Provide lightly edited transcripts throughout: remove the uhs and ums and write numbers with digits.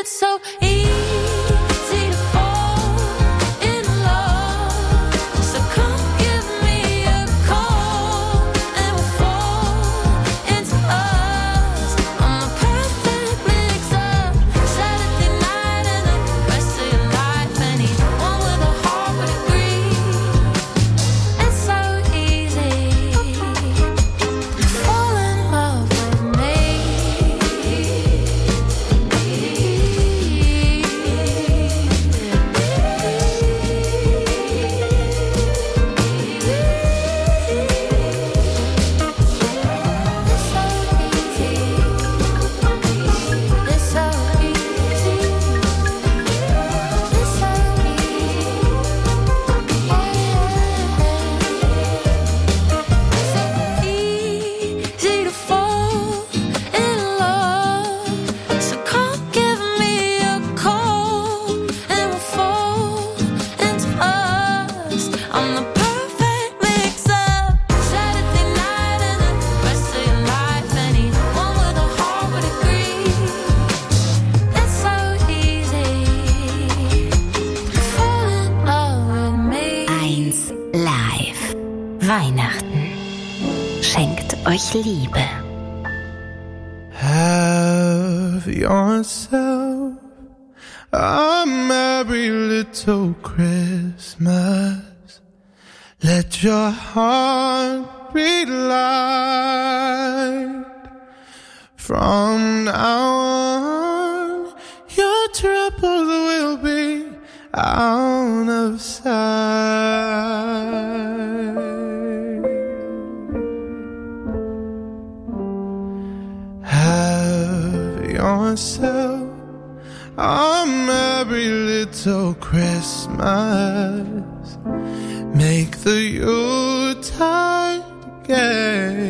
so easy to fall in love. So come give me a call and we'll fall into us. I'm the perfect mix-up. Saturday night and the rest of your life. Anyone with a heart would agree. It's so easy to fall in love with me. Easy to fall in love. So come give me a call and we'll fall into us. I'm the perfect mix-up. Saturday night and the rest of your life. Anyone with a heart would agree. It's so easy to fall in love with me. 1 Live. Weihnachten schenkt euch Liebe. Have yourself a merry little Christmas. Let your heart be light. From now on, your troubles will be out of sight. Have yourself a merry little Christmas. Make the Yuletide gay.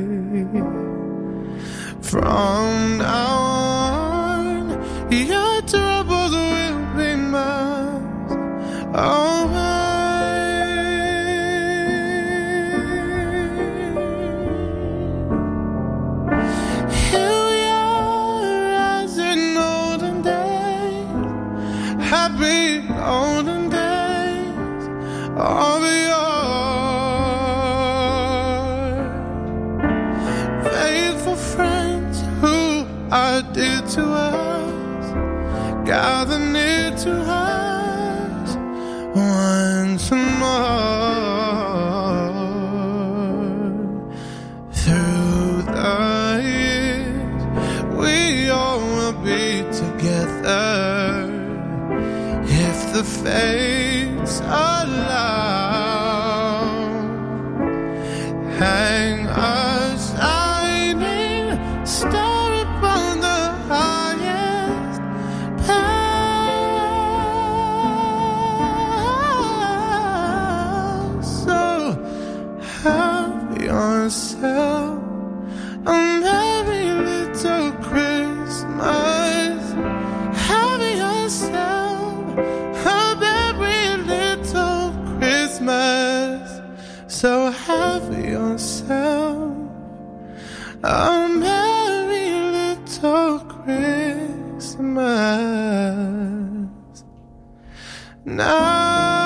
From now on, your troubles will be miles away. Here we are as in olden days, happy olden days of yore. Faithful friends who are dear to us, gather near to us once more. Through the years, we all will be together if the fates allow. Hang a shining star upon the highest path. So have yourself a merry little Christmas. Have yourself a merry little Christmas. So have yourself a merry little Christmas now.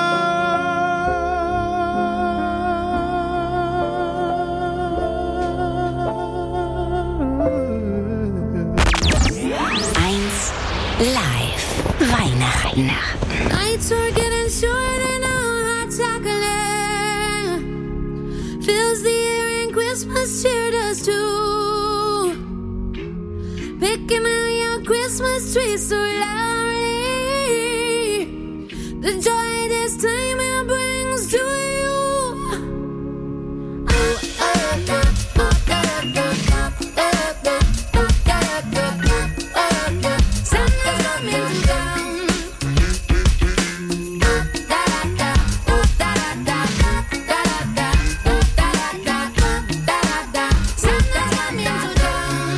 Live. Weihnachten. Nights are getting shorter now, hot chocolate fills the air and Christmas cheer does too. Picking out your Christmas tree so loudly, the joy this time it brings to you. Santa's coming to town. Santa's coming to town.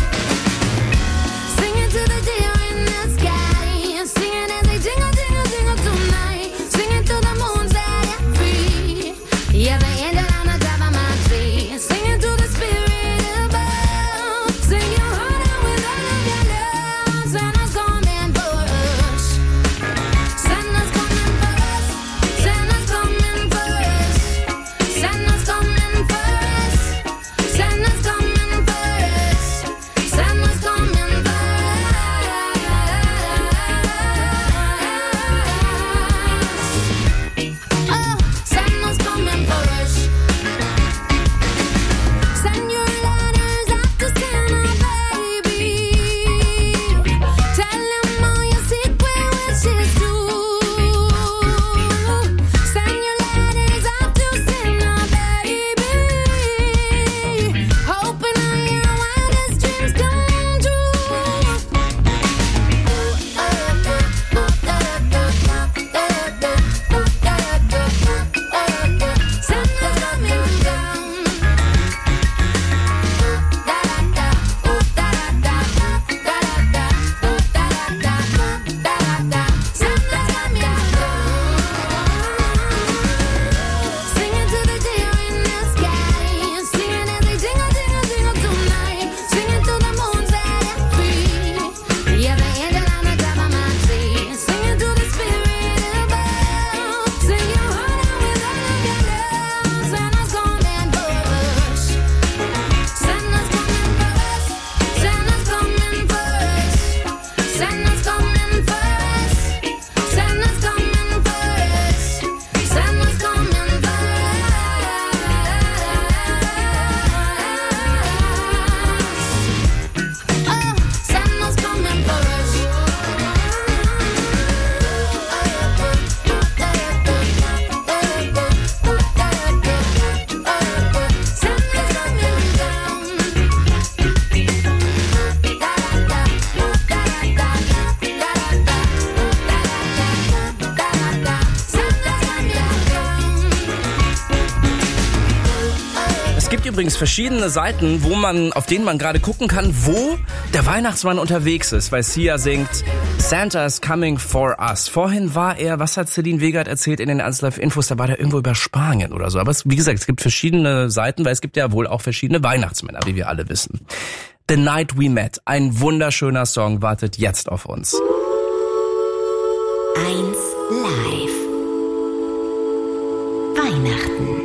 Singing to the deer in the sky, singing as they jingle, jingle, jingle übrigens verschiedene Seiten, auf denen man gerade gucken kann, wo der Weihnachtsmann unterwegs ist, weil Sia singt Santa's coming for us. Vorhin war er, was hat Celine Wegert erzählt in den 1Live-Infos, da war der irgendwo über Spanien oder so. Aber wie gesagt, es gibt verschiedene Seiten, weil es gibt ja wohl auch verschiedene Weihnachtsmänner, wie wir alle wissen. The Night We Met, ein wunderschöner Song, wartet jetzt auf uns. 1 Live. Weihnachten.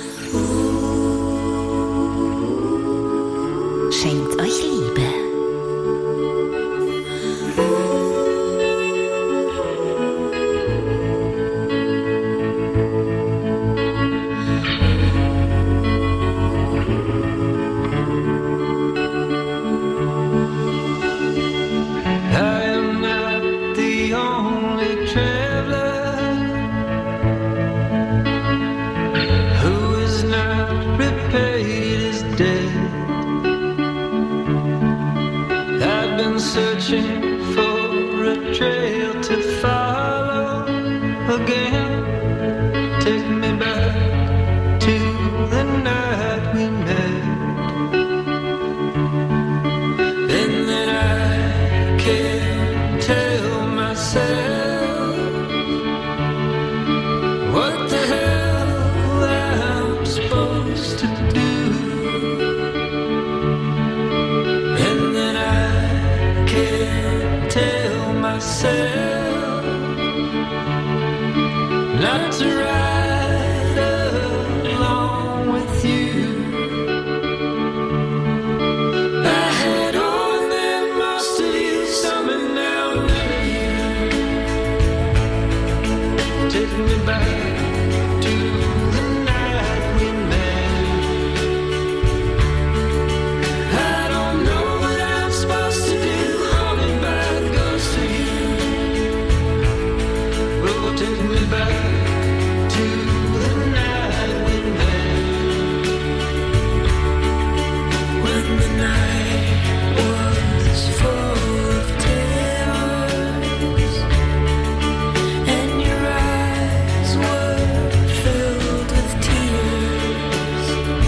Schenkt euch Liebe. Searching for a trail to follow again. Take me back to the night we met. And then I can't tell myself what the hell I'm supposed to do. And then I can't tell myself not to ride along with you. I had all that most of you, some and now none of you. Take me back to the night we met. I don't know what I'm supposed to do, haunted by the ghost of you. Oh, take me back to the night we met. When the night was full of terrors and your eyes were filled with tears.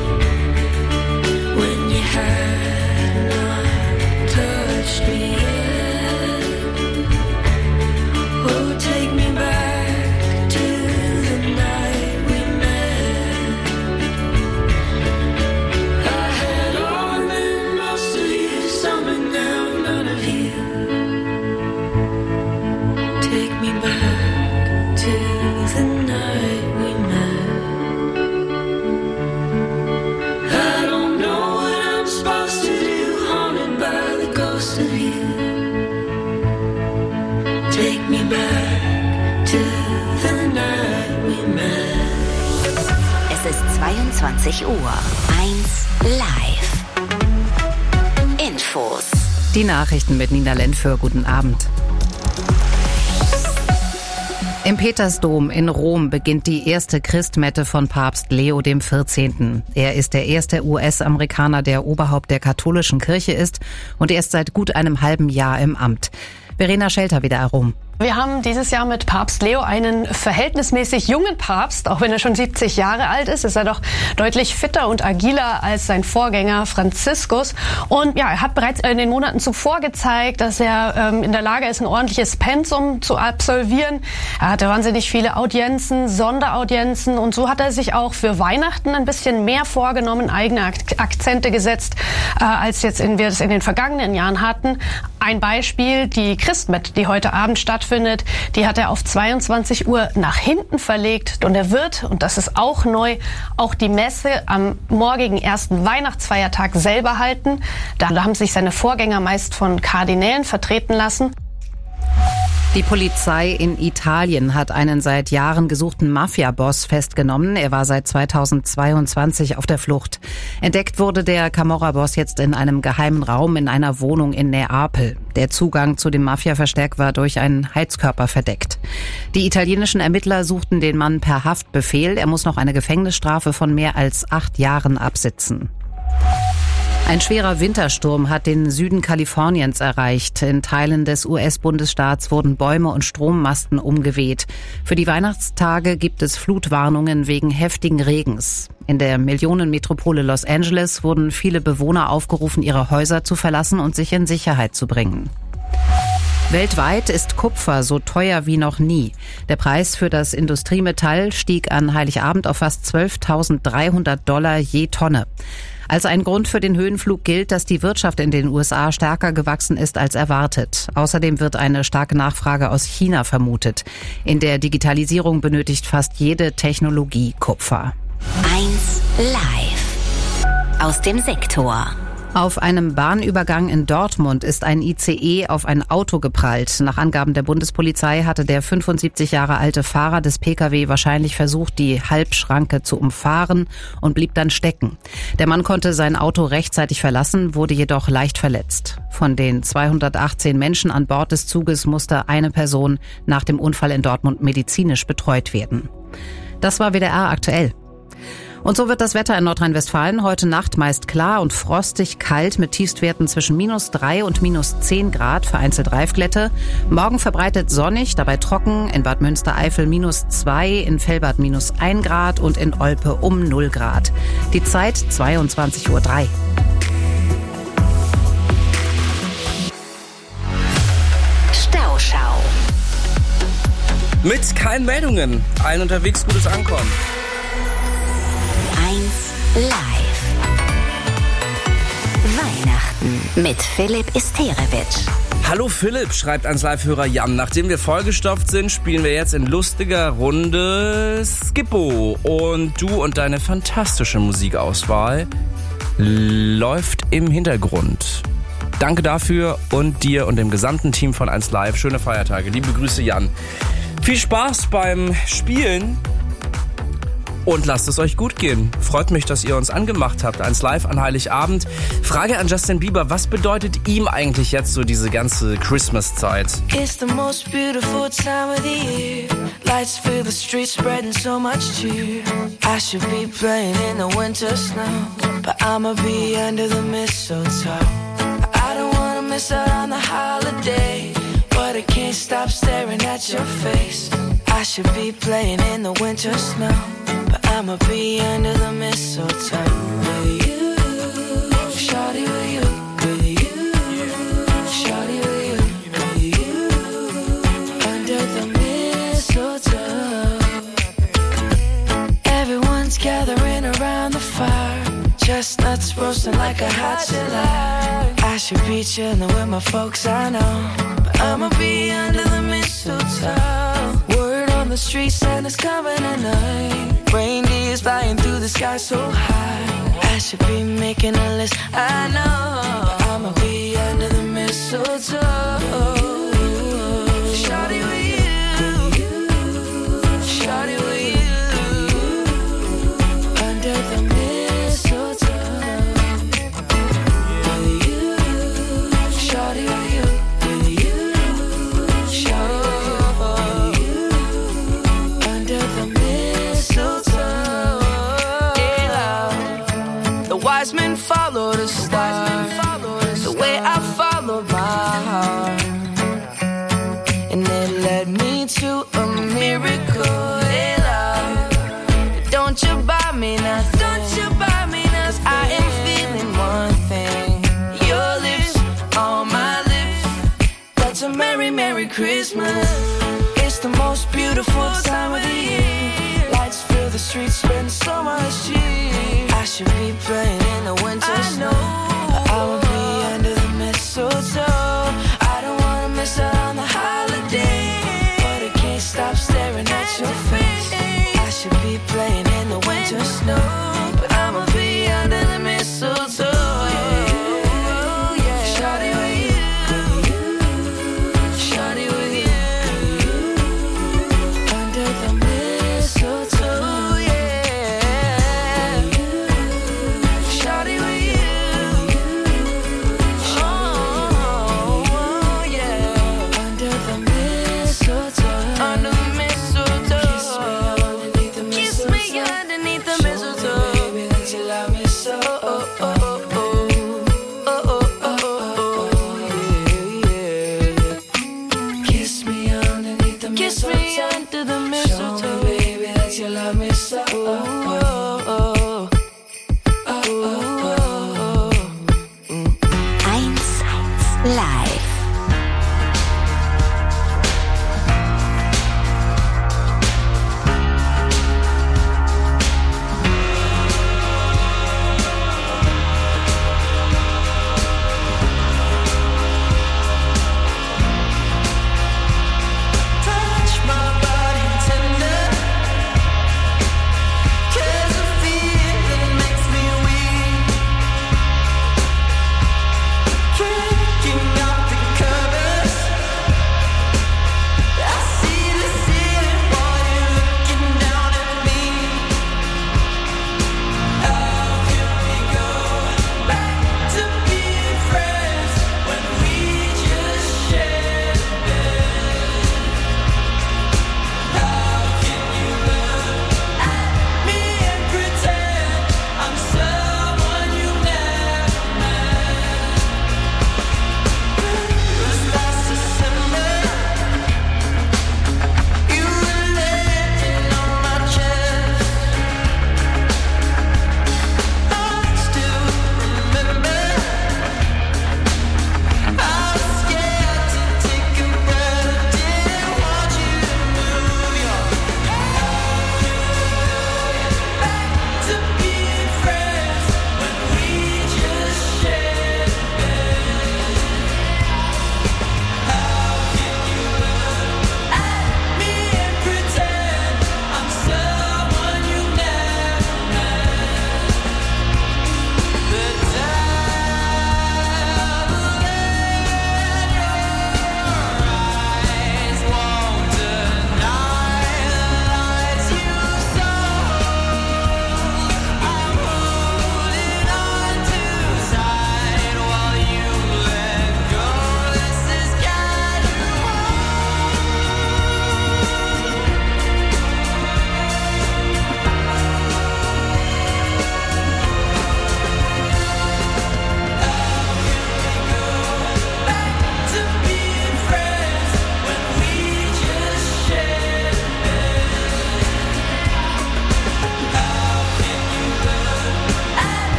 When you had not touched me yet. Oh, take me back to the night we met. I had all and then most of you, some and now none of you. Take me back to the night we met. I don't know what I'm supposed to do, haunted by the ghost of you. Take me back to the night we met. Es ist 22 Uhr. 1 Live. Infos. Die Nachrichten mit Nina Lentföhr. Guten Abend. Im Petersdom in Rom beginnt die erste Christmette von Papst Leo XIV. Er ist der erste US-Amerikaner, der Oberhaupt der katholischen Kirche ist und erst seit gut einem halben Jahr im Amt. Verena Schelter wieder herum. Wir haben dieses Jahr mit Papst Leo einen verhältnismäßig jungen Papst. Auch wenn er schon 70 Jahre alt ist er doch deutlich fitter und agiler als sein Vorgänger Franziskus. Und ja, er hat bereits in den Monaten zuvor gezeigt, dass er in der Lage ist, ein ordentliches Pensum zu absolvieren. Er hatte wahnsinnig viele Audienzen, Sonderaudienzen, und so hat er sich auch für Weihnachten ein bisschen mehr vorgenommen, eigene Akzente gesetzt, als wir es in den vergangenen Jahren hatten. Ein Beispiel, die Christmette, die heute Abend stattfindet, die hat er auf 22 Uhr nach hinten verlegt, und er wird, und das ist auch neu, auch die Messe am morgigen ersten Weihnachtsfeiertag selber halten. Da haben sich seine Vorgänger meist von Kardinälen vertreten lassen. Die Polizei in Italien hat einen seit Jahren gesuchten Mafia-Boss festgenommen. Er war seit 2022 auf der Flucht. Entdeckt wurde der Camorra-Boss jetzt in einem geheimen Raum in einer Wohnung in Neapel. Der Zugang zu dem Mafia-Versteck war durch einen Heizkörper verdeckt. Die italienischen Ermittler suchten den Mann per Haftbefehl. Er muss noch eine Gefängnisstrafe von mehr als 8 Jahren absitzen. Ein schwerer Wintersturm hat den Süden Kaliforniens erreicht. In Teilen des US-Bundesstaats wurden Bäume und Strommasten umgeweht. Für die Weihnachtstage gibt es Flutwarnungen wegen heftigen Regens. In der Millionenmetropole Los Angeles wurden viele Bewohner aufgerufen, ihre Häuser zu verlassen und sich in Sicherheit zu bringen. Weltweit ist Kupfer so teuer wie noch nie. Der Preis für das Industriemetall stieg an Heiligabend auf fast $12.300 je Tonne. Als ein Grund für den Höhenflug gilt, dass die Wirtschaft in den USA stärker gewachsen ist als erwartet. Außerdem wird eine starke Nachfrage aus China vermutet. In der Digitalisierung benötigt fast jede Technologie Kupfer. 1 Live. Aus dem Sektor. Auf einem Bahnübergang in Dortmund ist ein ICE auf ein Auto geprallt. Nach Angaben der Bundespolizei hatte der 75 Jahre alte Fahrer des Pkw wahrscheinlich versucht, die Halbschranke zu umfahren und blieb dann stecken. Der Mann konnte sein Auto rechtzeitig verlassen, wurde jedoch leicht verletzt. Von den 218 Menschen an Bord des Zuges musste eine Person nach dem Unfall in Dortmund medizinisch betreut werden. Das war WDR aktuell. Und so wird das Wetter in Nordrhein-Westfalen heute Nacht meist klar und frostig kalt mit Tiefstwerten zwischen -3 und -10 Grad, vereinzelt Reifglätte. Morgen verbreitet sonnig, dabei trocken, in Bad Münstereifel -2, in Velbert -1 Grad und in Olpe um 0 Grad. Die Zeit 22:03 Uhr. Stauschau. Mit keinen Meldungen. Allen unterwegs gutes Ankommen. 1 Live. Weihnachten mit Philipp Isterewitsch. Hallo Philipp, schreibt ans Live-Hörer Jan. Nachdem wir vollgestopft sind, spielen wir jetzt in lustiger Runde Skippo. Und du und deine fantastische Musikauswahl läuft im Hintergrund. Danke dafür und dir und dem gesamten Team von 1 Live. Schöne Feiertage. Liebe Grüße, Jan. Viel Spaß beim Spielen. Und lasst es euch gut gehen. Freut mich, dass ihr uns angemacht habt. 1 Live an Heiligabend. Frage an Justin Bieber. Was bedeutet ihm eigentlich jetzt so diese ganze Christmas-Zeit? It's the most beautiful time of the year. Lights fill the streets, spreading so much cheer. I should be playing in the winter snow, but I'ma be under the mistletoe. I don't wanna miss out on the holiday, but I can't stop staring at your face. I should be playing in the winter snow, but I'ma be under the mistletoe. With you, shawty, with you, with you, shawty, with you, under the mistletoe. Everyone's gathering around the fire, chestnuts roasting like a hot July. I should be chilling with my folks, I know, but I'ma be under the mistletoe. Word on the street, Santa's coming tonight. Reindeer's flying through the sky so high. I should be making a list, I know, but I'ma be under the mistletoe. Shawty with you, shawty with you, under the mistletoe. With you, shawty with you, with you, shawty with you, under the mistletoe. Yeah, the wise men follow the star, the way I follow my heart, and it led me to a miracle. Yeah, don't you buy me nothing, don't you buy me nothing. I am feeling one thing, your lips on my lips. That's a merry, merry Christmas. It's the most beautiful time of the year. Lights fill the streets, spend so much cheer. I should be playing in the winter snow, but I will be under the mistletoe. I don't wanna miss out on the holiday, but I can't stop staring at your face. I should be playing in the winter snow, but I'ma be under the mistletoe. Shawty with you, shawty with you, under the mistletoe, yeah. Shawty with you, oh,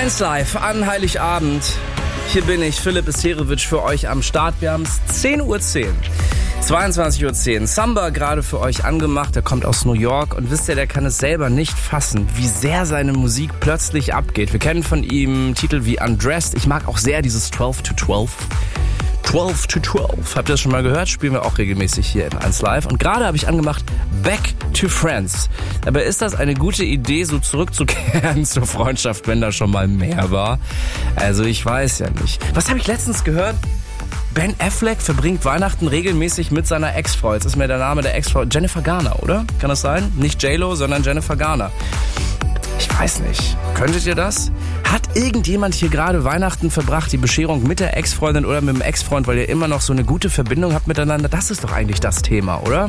1 Live an Heiligabend. Hier bin ich, Philipp Isterewitsch, für euch am Start. Wir haben es 10:10 Uhr. 22:10 Uhr. Samba gerade für euch angemacht. Der kommt aus New York und wisst ihr, der kann es selber nicht fassen, wie sehr seine Musik plötzlich abgeht. Wir kennen von ihm Titel wie Undressed. Ich mag auch sehr dieses 12 to 12. 12 to 12. Habt ihr das schon mal gehört? Spielen wir auch regelmäßig hier in 1 Live. Und gerade habe ich angemacht Back to Friends. Aber ist das eine gute Idee, so zurückzukehren zur Freundschaft, wenn da schon mal mehr war? Also ich weiß ja nicht. Was habe ich letztens gehört? Ben Affleck verbringt Weihnachten regelmäßig mit seiner Ex-Frau. Jetzt ist mir der Name der Ex-Frau Jennifer Garner, oder? Kann das sein? Nicht J-Lo, sondern Jennifer Garner. Ich weiß nicht. Könntet ihr das? Hat irgendjemand hier gerade Weihnachten verbracht, die Bescherung mit der Ex-Freundin oder mit dem Ex-Freund, weil ihr immer noch so eine gute Verbindung habt miteinander? Das ist doch eigentlich das Thema, oder?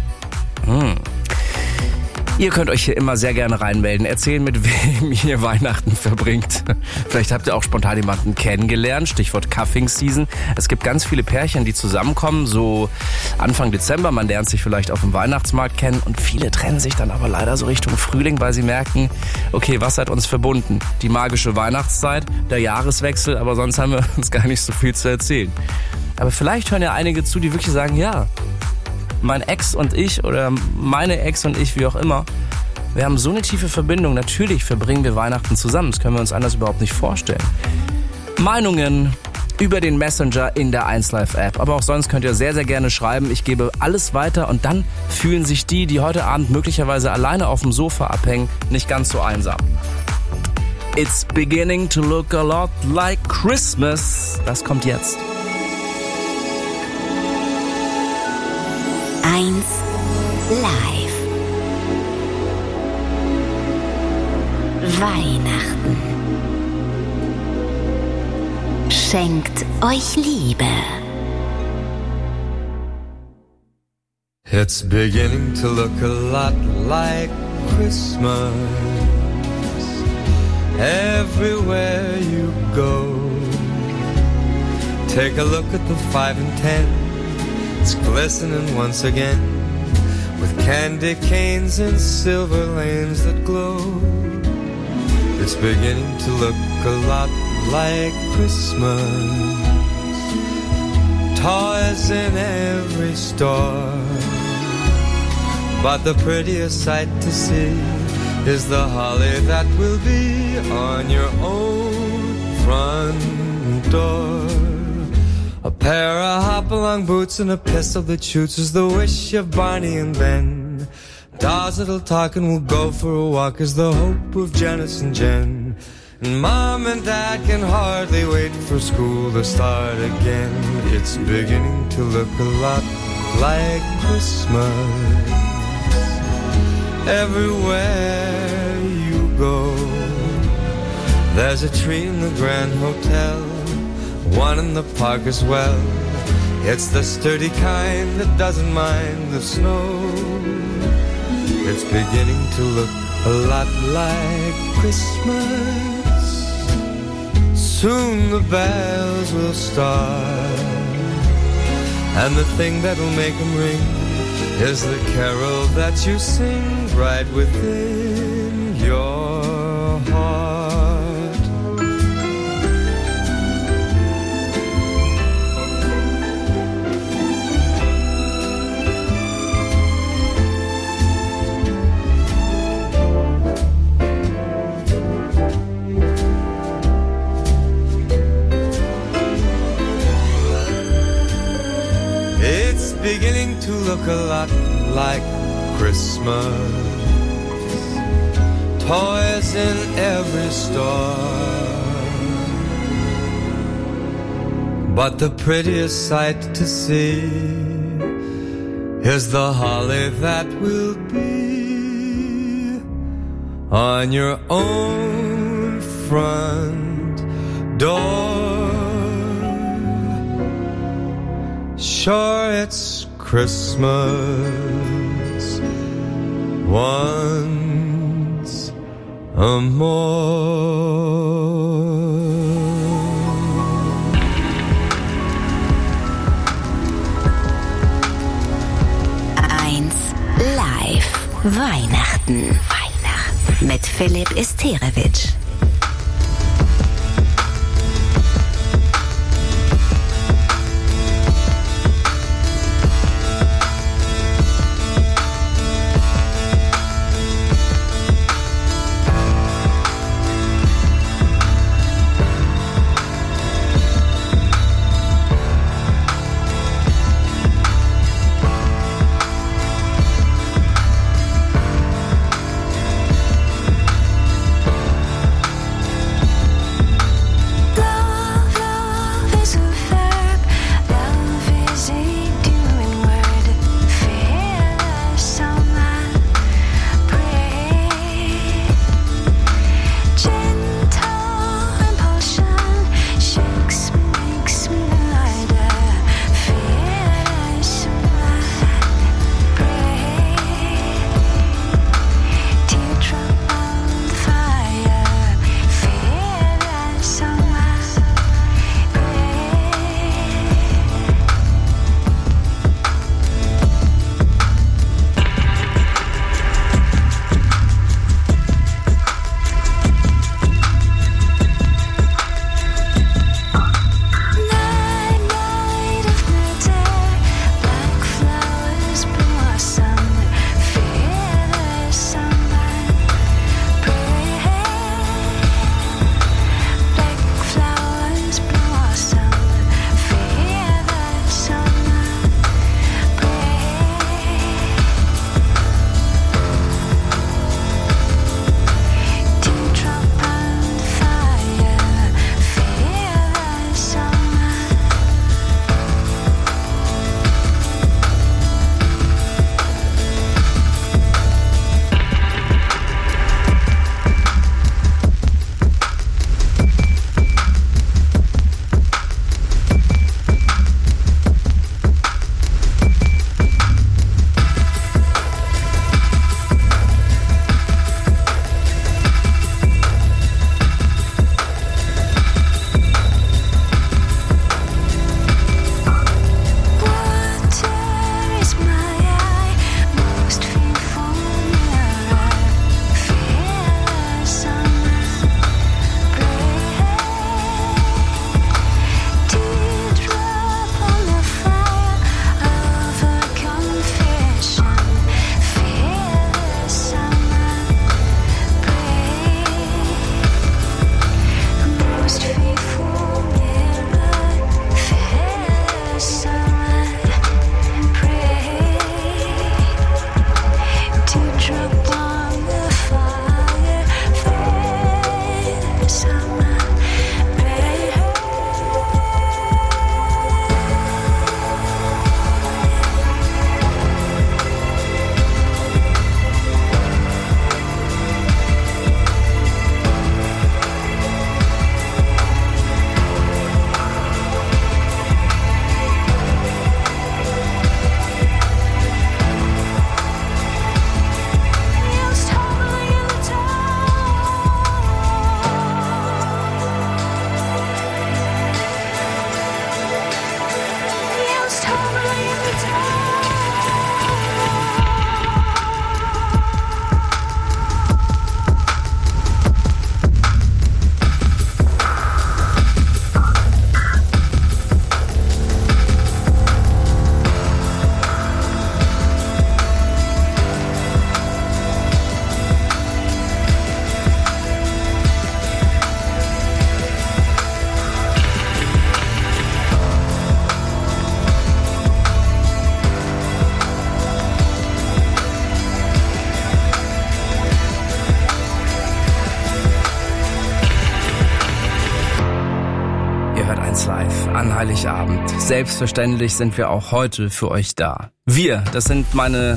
Ihr könnt euch hier immer sehr gerne reinmelden, erzählen, mit wem ihr Weihnachten verbringt. Vielleicht habt ihr auch spontan jemanden kennengelernt, Stichwort Cuffing Season. Es gibt ganz viele Pärchen, die zusammenkommen, so Anfang Dezember. Man lernt sich vielleicht auf dem Weihnachtsmarkt kennen und viele trennen sich dann aber leider so Richtung Frühling, weil sie merken, okay, was hat uns verbunden? Die magische Weihnachtszeit, der Jahreswechsel, aber sonst haben wir uns gar nicht so viel zu erzählen. Aber vielleicht hören ja einige zu, die wirklich sagen, ja, mein Ex und ich oder meine Ex und ich, wie auch immer, wir haben so eine tiefe Verbindung. Natürlich verbringen wir Weihnachten zusammen. Das können wir uns anders überhaupt nicht vorstellen. Meinungen über den Messenger in der 1 Live App. Aber auch sonst könnt ihr sehr, sehr gerne schreiben. Ich gebe alles weiter und dann fühlen sich die heute Abend möglicherweise alleine auf dem Sofa abhängen, nicht ganz so einsam. It's beginning to look a lot like Christmas. Das kommt jetzt. 1 Live. Weihnachten. Schenkt euch Liebe. It's beginning to look a lot like Christmas everywhere you go. Take a look at the 5 and 10. It's glistening once again with candy canes and silver lanes that glow. It's beginning to look a lot like Christmas. Toys in every store, but the prettiest sight to see is the holly that will be on your own front door. A pair of hop-along boots and a pistol that shoots is the wish of Barney and Ben. Dolls that'll talk and will go for a walk is the hope of Janice and Jen. And Mom and Dad can hardly wait for school to start again. It's beginning to look a lot like Christmas everywhere you go. There's a tree in the Grand Hotel, one in the park as well. It's the sturdy kind that doesn't mind the snow. It's beginning to look a lot like Christmas. Soon the bells will start, and the thing that'll make them ring is the carol that you sing right within your heart. Beginning to look a lot like Christmas. Toys in every store, but the prettiest sight to see is the holly that will be on your own front door. Sure, it's Christmas once more. Weihnachten. Mit Philipp Isterewitsch. Ihr hört 1 Live an Heiligabend. Selbstverständlich sind wir auch heute für euch da. Wir, das sind meine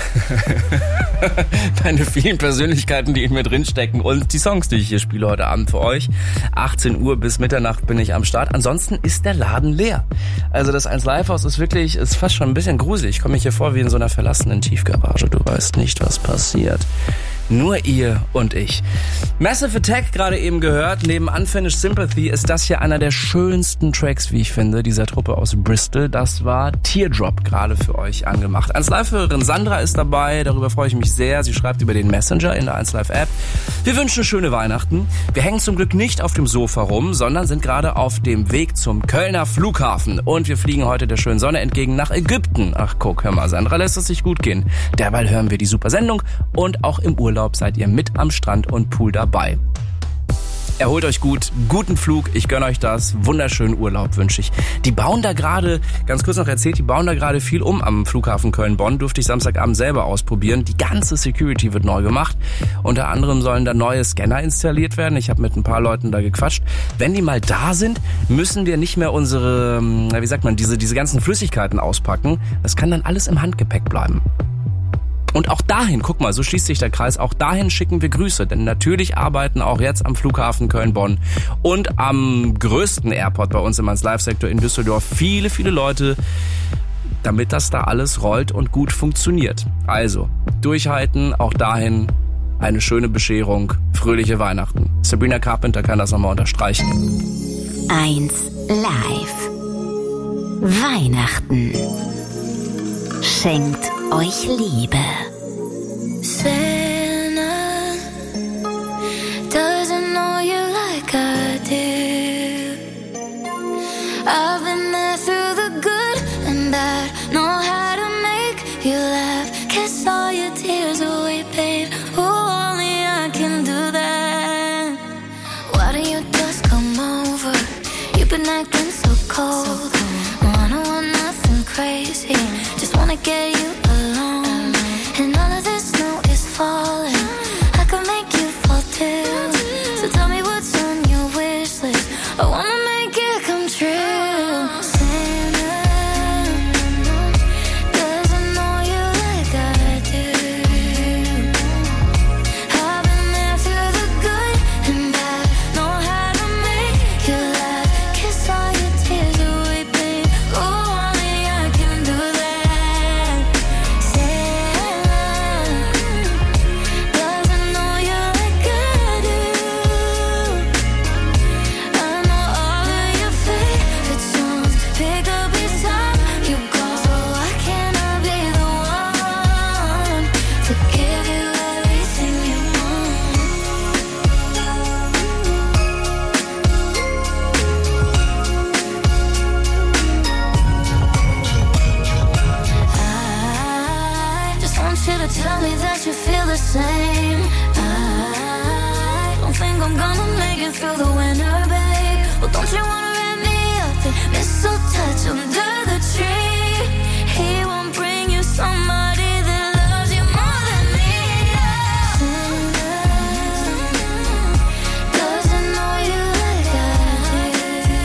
vielen Persönlichkeiten, die in mir drinstecken und die Songs, die ich hier spiele heute Abend für euch. 18 Uhr bis Mitternacht bin ich am Start. Ansonsten ist der Laden leer. Also das 1 Live-Haus ist fast schon ein bisschen gruselig. Ich komme mir hier vor wie in so einer verlassenen Tiefgarage. Du weißt nicht, was passiert. Nur ihr und ich. Massive Attack gerade eben gehört. Neben Unfinished Sympathy ist das hier einer der schönsten Tracks, wie ich finde, dieser Truppe aus Bristol. Das war Teardrop gerade für euch angemacht. 1 Live-Hörerin Sandra ist dabei. Darüber freue ich mich sehr. Sie schreibt über den Messenger in der 1 Live-App. Wir wünschen schöne Weihnachten. Wir hängen zum Glück nicht auf dem Sofa rum, sondern sind gerade auf dem Weg zum Kölner Flughafen. Und wir fliegen heute der schönen Sonne entgegen nach Ägypten. Ach guck, hör mal, Sandra lässt es sich gut gehen. Derweil hören wir die super Sendung und auch im Urlaub seid ihr mit am Strand und Pool dabei. Erholt euch gut, guten Flug, ich gönne euch das, wunderschönen Urlaub wünsche ich. Die bauen da gerade, ganz kurz noch erzählt, die bauen da gerade viel am Flughafen Köln-Bonn, durfte ich Samstagabend selber ausprobieren. Die ganze Security wird neu gemacht, unter anderem sollen da neue Scanner installiert werden, ich habe mit ein paar Leuten da gequatscht. Wenn die mal da sind, müssen wir nicht mehr unsere, diese ganzen Flüssigkeiten auspacken, das kann dann alles im Handgepäck bleiben. Und auch dahin, guck mal, so schließt sich der Kreis, auch dahin schicken wir Grüße, denn natürlich arbeiten auch jetzt am Flughafen Köln-Bonn und am größten Airport bei uns im 1 Live-Sektor in Düsseldorf viele, viele Leute, damit das da alles rollt und gut funktioniert. Also, durchhalten, auch dahin eine schöne Bescherung, fröhliche Weihnachten. Sabrina Carpenter kann das nochmal unterstreichen. 1 Live. Weihnachten. Schenkt euch Liebe. Santa doesn't know you like I do. I've been there through the good and bad. Know how to make you laugh. Kiss all your tears away, babe. Oh, only I can do that. Why don't you just come over? You've been acting so cold. I don't want nothing crazy. Just wanna get you alone. And all of this snow is falling. I can make you fall too. So tell me what's on your wish list. I wanna make it come true. Santa doesn't know you like I do. I've been there through the good and bad. Know how to make you laugh. Kiss all your tears away, babe. Oh, only I can do that. Santa doesn't know you like I do. I know all of your favorite songs. Pick up each time you call, so why can't I be the one to give you everything you I just want you to tell me that you feel the same. I don't think I'm gonna make it through the winter, babe. Well, don't you wanna wrap me up in mistletoe under the tree? He won't bring you somebody that loves you more than me. Santa doesn't know you like I do.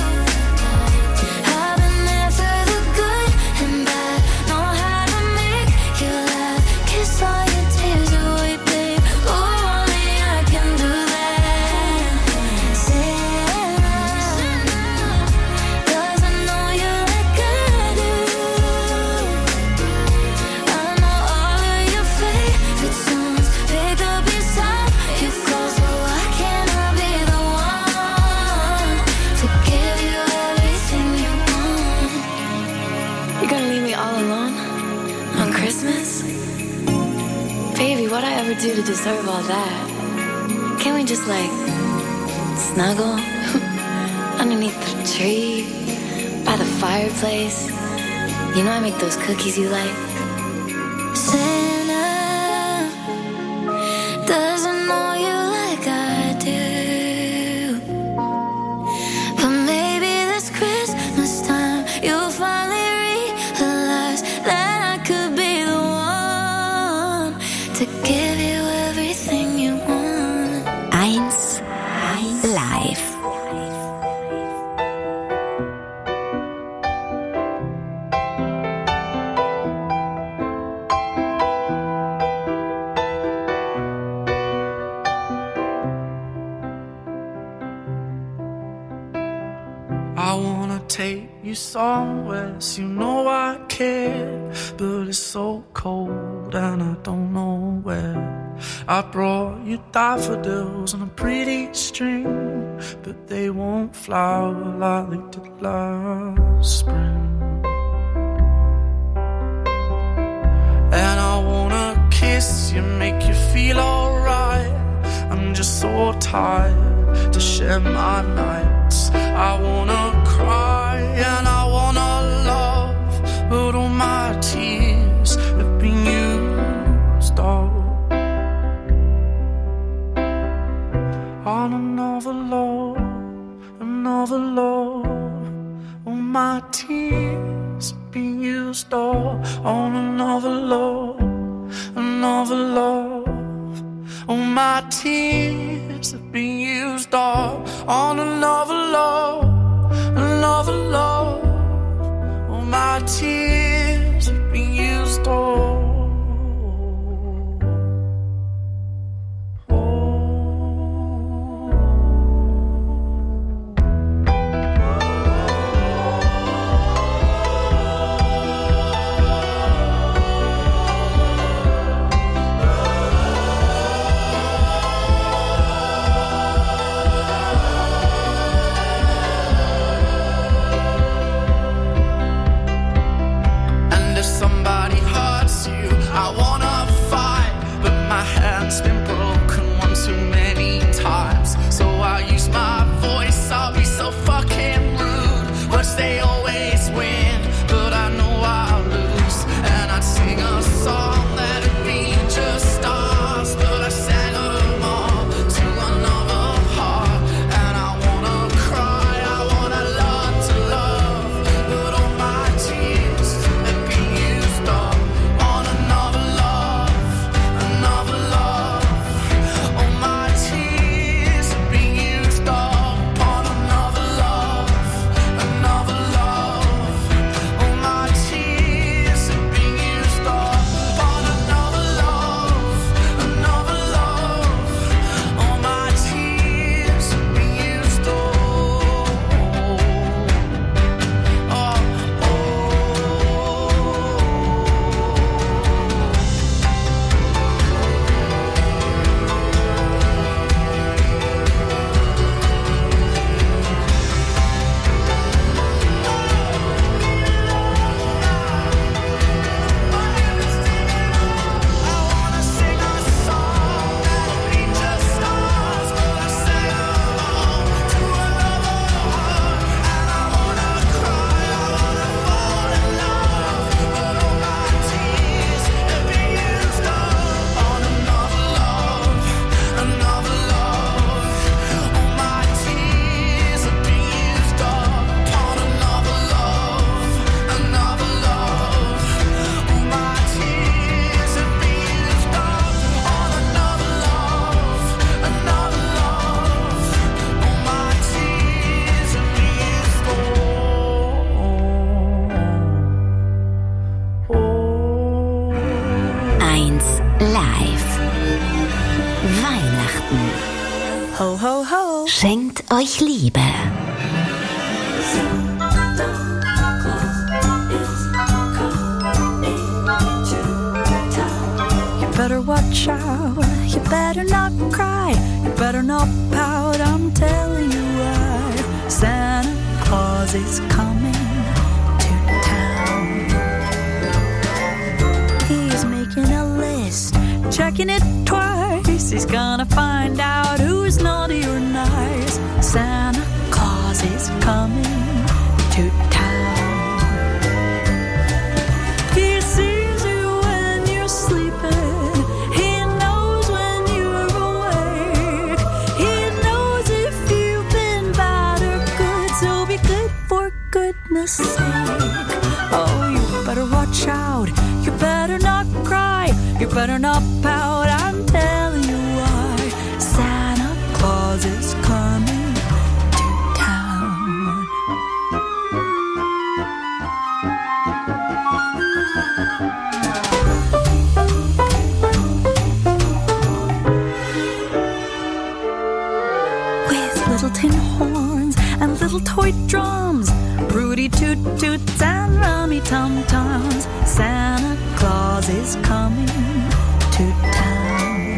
I've been there through the good and bad. Know how to make you laugh. Kiss all your tears away, babe. Oh, only I can do that. Santa doesn't know you like I do. I know all of your favorite songs. Pick up each time you call, so why can't I be the one to give you everything you want? You're gonna leave me all alone on Christmas? Baby, what'd I ever do to deserve all that? Can't we just snuggle underneath the tree, by the fireplace? You know I make those cookies you like. Santa doesn't know you like I do. But maybe this Christmas time you'll finally realize that I could be the one to give you everything you want. 1 Live. I wanna take you somewhere, so you know I care, but it's so cold and I don't know where. I brought you daffodils on a pretty string, but they won't flower like they did last spring. And I wanna kiss you, make you feel alright. I'm just so tired to share my nights. I wanna cry and I wanna love, but all my tears have been used up on another love, another love. All my tears have been used up on another love, another love. All my tears have been used up on another love, another love. All my tears have been used up. They always win, but I know I'll lose. And I'd sing a song that'd be just stars, but I sang them all to another heart. And I wanna cry, I wanna learn to love, but all my tears have been used up on another love, another love. All my tears have been used up on another love, another love. All my tears have been used up on another love, another love. All my tears have been used up. Ho, ho, ho. Schenkt euch Liebe. You better watch out, you better not cry, you better not pout, I'm telling you why. Santa Claus is coming to town. He's making a list, checking it twice. He's gonna find out who's naughty or nice. Santa Claus is coming to town. He sees you when you're sleeping. He knows when you're awake. He knows if you've been bad or good. So be good for goodness sake. Oh, you better watch out. You better not cry. You better not pout. I'm telling you why. Santa Claus is coming to town. With little tin horns and little toy big drums, Rudy toot toots and rummy tum tums. Santa Claus is coming to town.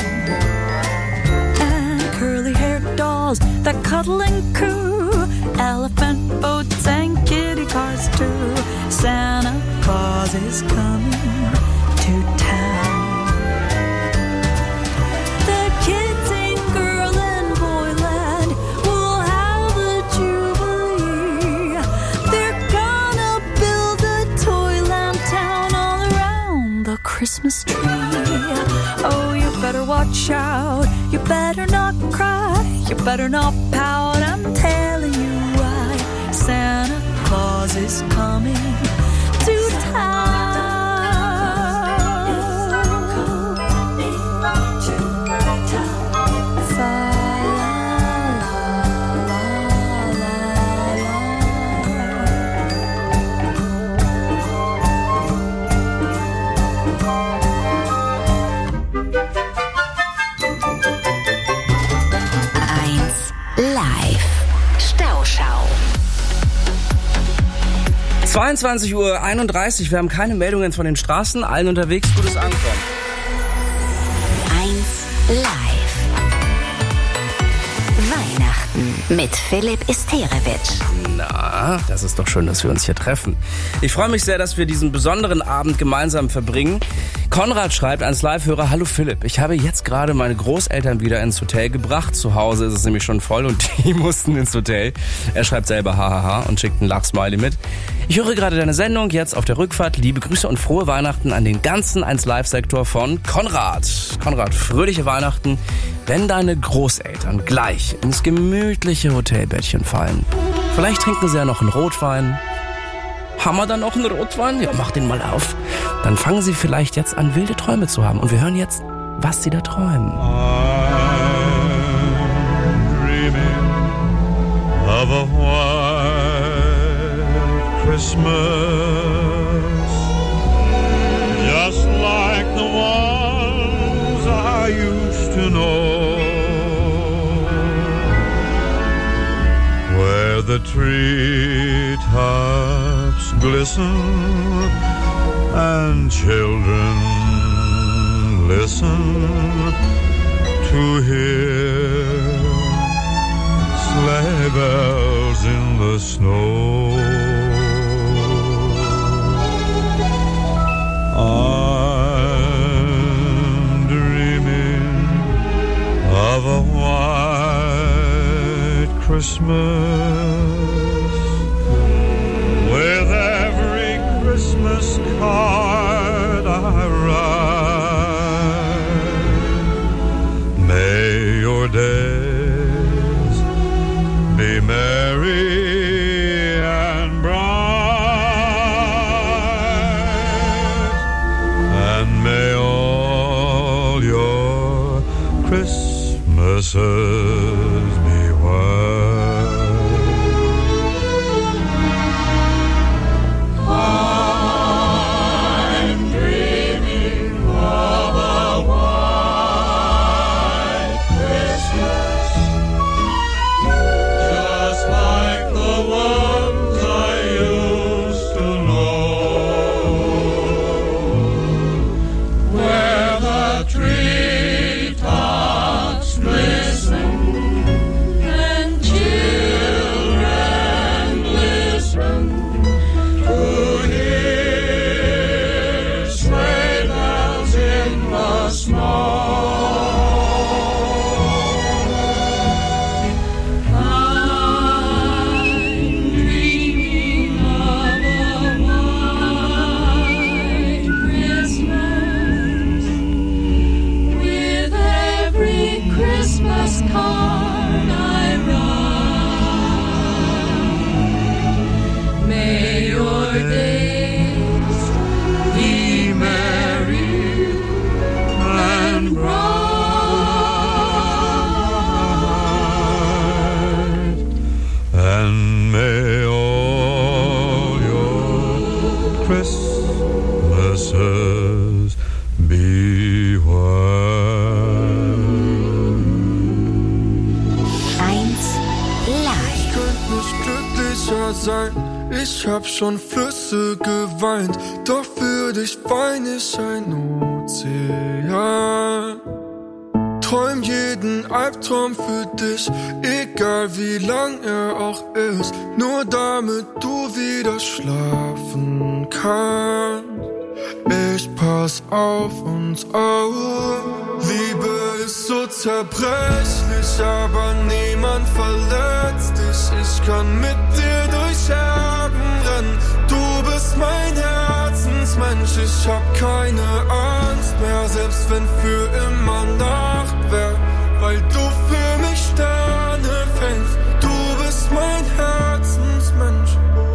And curly-haired dolls that cuddle and coo, elephant boats and kitty cars too. Santa Claus is coming to town. The kids in girl and boyland will have a jubilee. They're gonna build a toyland town all around the Christmas tree. Oh, you better watch out, you better not cry, you better not pout, I'm telling you why. Santa Claus is coming to town. Live. Stauschau. 22:31 Uhr. Wir haben keine Meldungen von den Straßen. Allen unterwegs gutes Ankommen. 1 Live. Weihnachten mit Philipp Isterewitsch. Na, das ist doch schön, dass wir uns hier treffen. Ich freue mich sehr, dass wir diesen besonderen Abend gemeinsam verbringen. Konrad schreibt ans Live-Hörer: Hallo Philipp, ich habe jetzt gerade meine Großeltern wieder ins Hotel gebracht. Zu Hause ist es nämlich schon voll und die mussten ins Hotel. Er schreibt selber hahaha und schickt einen Lachsmiley mit. Ich höre gerade deine Sendung, jetzt auf der Rückfahrt. Liebe Grüße und frohe Weihnachten an den ganzen 1Live-Sektor von Konrad. Konrad, fröhliche Weihnachten, wenn deine Großeltern gleich ins gemütliche Hotelbettchen fallen. Vielleicht trinken sie ja noch einen Rotwein. Haben wir dann noch einen Rotwein? Ja, mach den mal auf. Dann fangen sie vielleicht jetzt an, wilde Träume zu haben. Und wir hören jetzt, was sie da träumen. I'm dreaming of a white Christmas, just like the ones I used to know, where the treetops glisten and children listen to hear sleigh bells in the snow. I'm dreaming of a white Christmas, with every Christmas card I write. May your days be merry and bright, and may all your Christmases be white. I'm dreaming of a white Christmas, just like the ones I used to know, where the treetops glisten and children listen to hear sleigh bells in the snow. I'm dreaming of a white Christmas, with every Christmas card I write. May your days be merry and bright, and may all your Christmases be white. 1 Live. Könnte ein Stück sicher sein, ich hab schon Flüsse geweint, doch für dich wein ich ein Ozean. Träum jeden Albtraum für dich, egal wie lang er auch ist, nur damit du wieder schlafen kannst. Ich pass auf uns auf. Liebe ist so zerbrechlich, aber niemand verletzt dich. Ich kann mit dir durch Scherben rennen. Du bist mein Herzensmensch. Ich hab keine Angst mehr, selbst wenn für immer Nacht wär, weil du für mich Sterne fängst. Du bist mein Herzensmensch.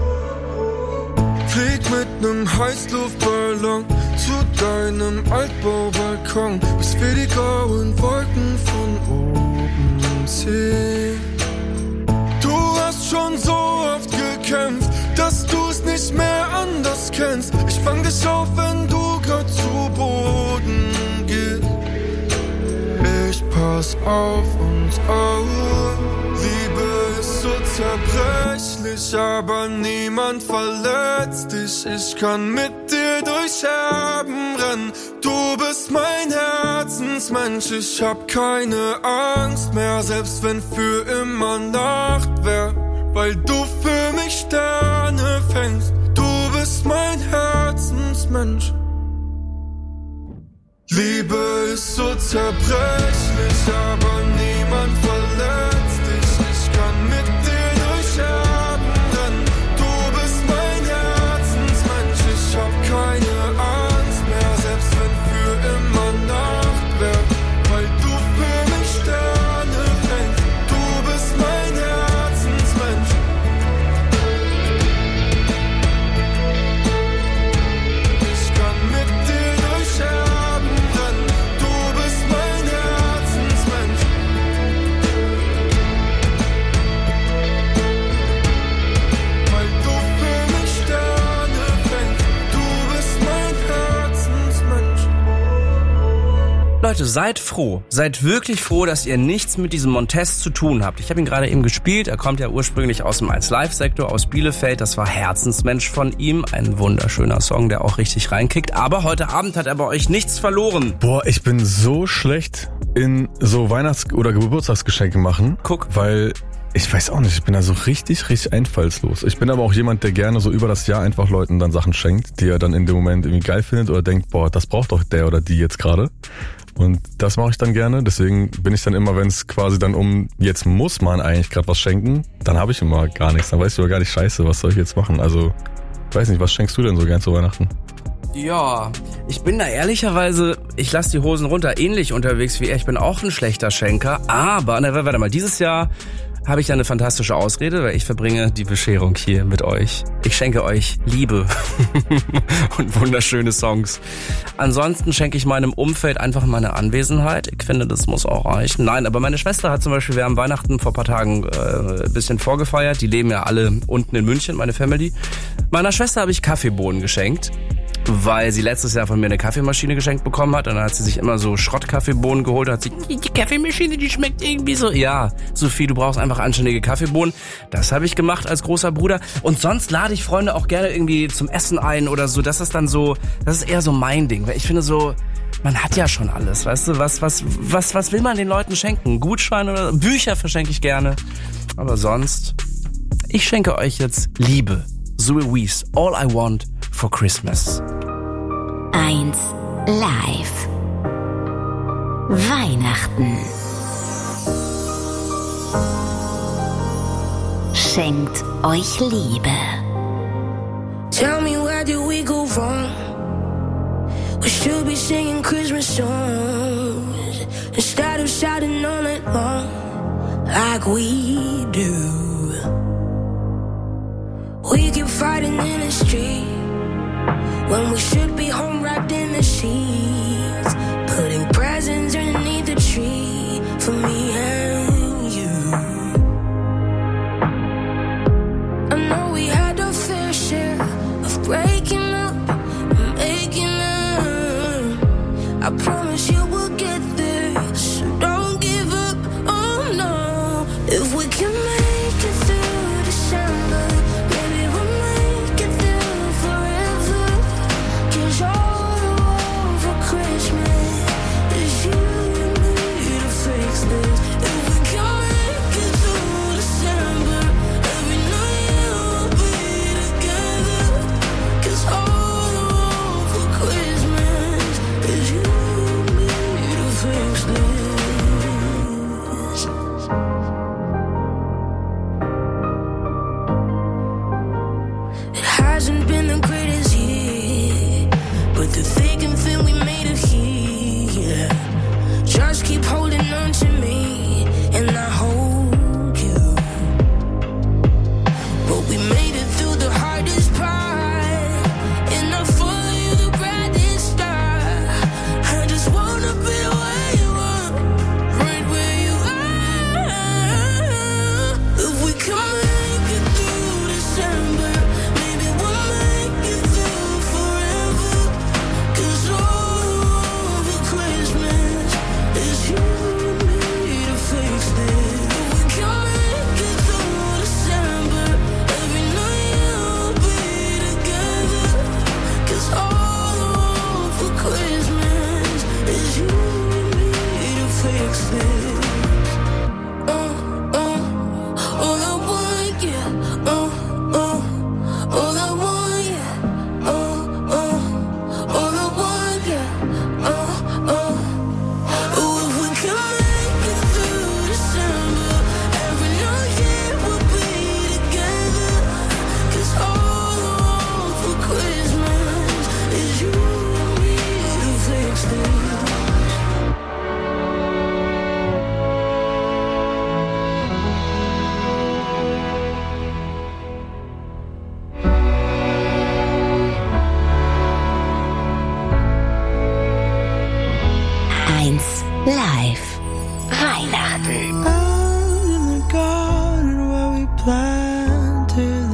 Flieg mit nem Heißluftballon zu deinem Altbaubalkon, bis wir die grauen Wolken von oben sehen. Du hast schon so oft gekämpft, dass du's nicht mehr anders kennst. Ich fang dich auf, wenn du grad zu Boden gehst. Ich pass auf uns auf. Liebe ist so zerbrechlich, aber niemand verletzt dich. Ich kann mit dir durch Scherben rennen. Du bist mein Herzensmensch. Ich hab keine Angst mehr, selbst wenn für immer Nacht wär, weil du für mich Sterne fängst. Du bist mein Herzensmensch. Liebe ist so zerbrechlich, aber niemand verletzt dich. Ich kann mit dir durch Scherben rennen. Du bist mein Herzensmensch. Ich hab keine Angst mehr, selbst wenn für immer Nacht wär, weil du für mich Sterne fängst. Du bist mein Herzensmensch. Ich kann mit dir durch Scherben rennen. Du bist mein Herzensmensch. Weil du für mich Sterne fängst. Du bist mein Herzensmensch. Leute, seid froh. Seid wirklich froh, dass ihr nichts mit diesem Montez zu tun habt. Ich habe ihn gerade eben gespielt. Er kommt ja ursprünglich aus dem 1Live-Sektor, aus Bielefeld. Das war Herzensmensch von ihm. Ein wunderschöner Song, der auch richtig reinkickt. Aber heute Abend hat er bei euch nichts verloren. Boah, ich bin so schlecht in so Weihnachts- oder Geburtstagsgeschenke machen. Guck. Weil, ich weiß auch nicht, ich bin da so richtig einfallslos. Ich bin aber auch jemand, der gerne so über das Jahr einfach Leuten dann Sachen schenkt, die er dann in dem Moment irgendwie geil findet oder denkt, boah, das braucht doch der oder die jetzt gerade. Und das mache ich dann gerne, deswegen bin ich dann immer, wenn es quasi dann jetzt muss man eigentlich gerade was schenken, dann habe ich immer gar nichts, dann weißt du ja gar nicht, scheiße, was soll ich jetzt machen? Also, weiß nicht, was schenkst du denn so gern zu Weihnachten? Ja, ich bin da ehrlicherweise, ich lasse die Hosen runter, ähnlich unterwegs wie er. Ich bin auch ein schlechter Schenker, aber, warte mal, dieses Jahr habe ich eine fantastische Ausrede, weil ich verbringe die Bescherung hier mit euch. Ich schenke euch Liebe und wunderschöne Songs. Ansonsten schenke ich meinem Umfeld einfach meine Anwesenheit. Ich finde, das muss auch reichen. Nein, aber meine Schwester hat zum Beispiel, wir haben Weihnachten vor ein paar Tagen ein bisschen vorgefeiert. Die leben ja alle unten in München, meine Family. Meiner Schwester habe ich Kaffeebohnen geschenkt, weil sie letztes Jahr von mir eine Kaffeemaschine geschenkt bekommen hat. Und dann hat sie sich immer so Schrottkaffeebohnen geholt. Hat sie, die Kaffeemaschine, die schmeckt irgendwie so. Ja, Sophie, du brauchst einfach anständige Kaffeebohnen. Das habe ich gemacht als großer Bruder. Und sonst lade ich Freunde auch gerne irgendwie zum Essen ein oder so. Das ist dann so, das ist eher so mein Ding. Weil ich finde so, man hat ja schon alles, weißt du? Was will man den Leuten schenken? Gutscheine oder Bücher verschenke ich gerne. Aber sonst, ich schenke euch jetzt Liebe. Zoe Wees, All I Want for Christmas. 1 Live. Weihnachten. Schenkt euch Liebe. Tell me, where did we go wrong? We should be singing Christmas songs instead of shouting all night long like we do. We keep fighting in the street when we should be home wrapped in the sheets, putting presents underneath the tree for me and you. I know we had our fair share of breaking up and making up. I promise you we'll get there, so don't give up, oh no. If we can make it through December,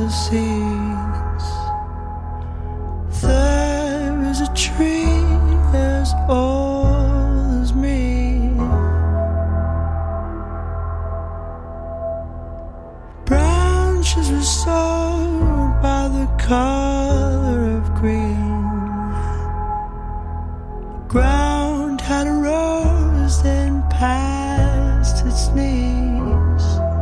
the seas. There is a tree as old as me. Branches were sold by the color of green. Ground had a rose then past its knees.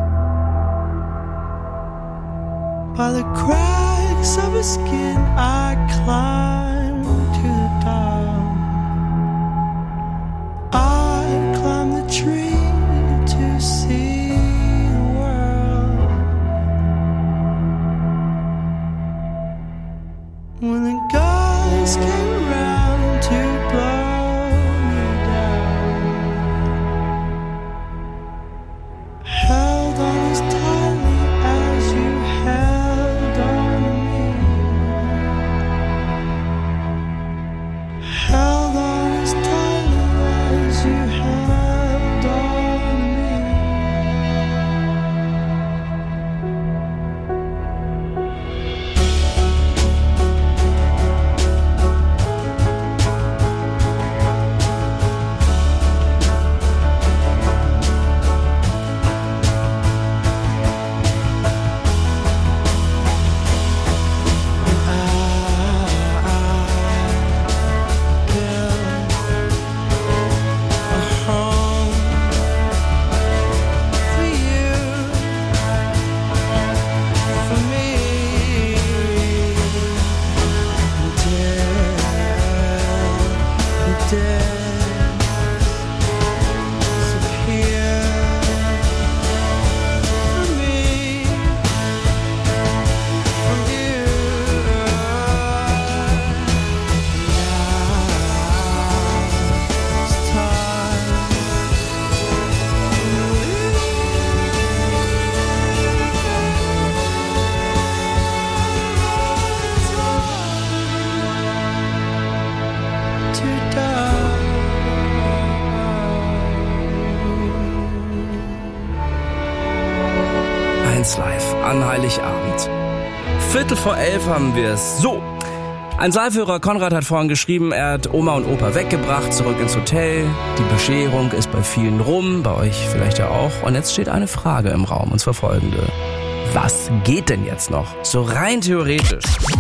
By the cracks of his skin I climbed to the top. I climbed the tree to see the world. When the guys came around to blow me down, held on as tightly as you held on me. Held on as tightly as you held on me. Live an Heiligabend. 11:15 haben wir es. So, ein Saalführer Konrad hat vorhin geschrieben, er hat Oma und Opa weggebracht, zurück ins Hotel. Die Bescherung ist bei vielen rum, bei euch vielleicht ja auch. Und jetzt steht eine Frage im Raum, und zwar folgende. Was geht denn jetzt noch? So rein theoretisch.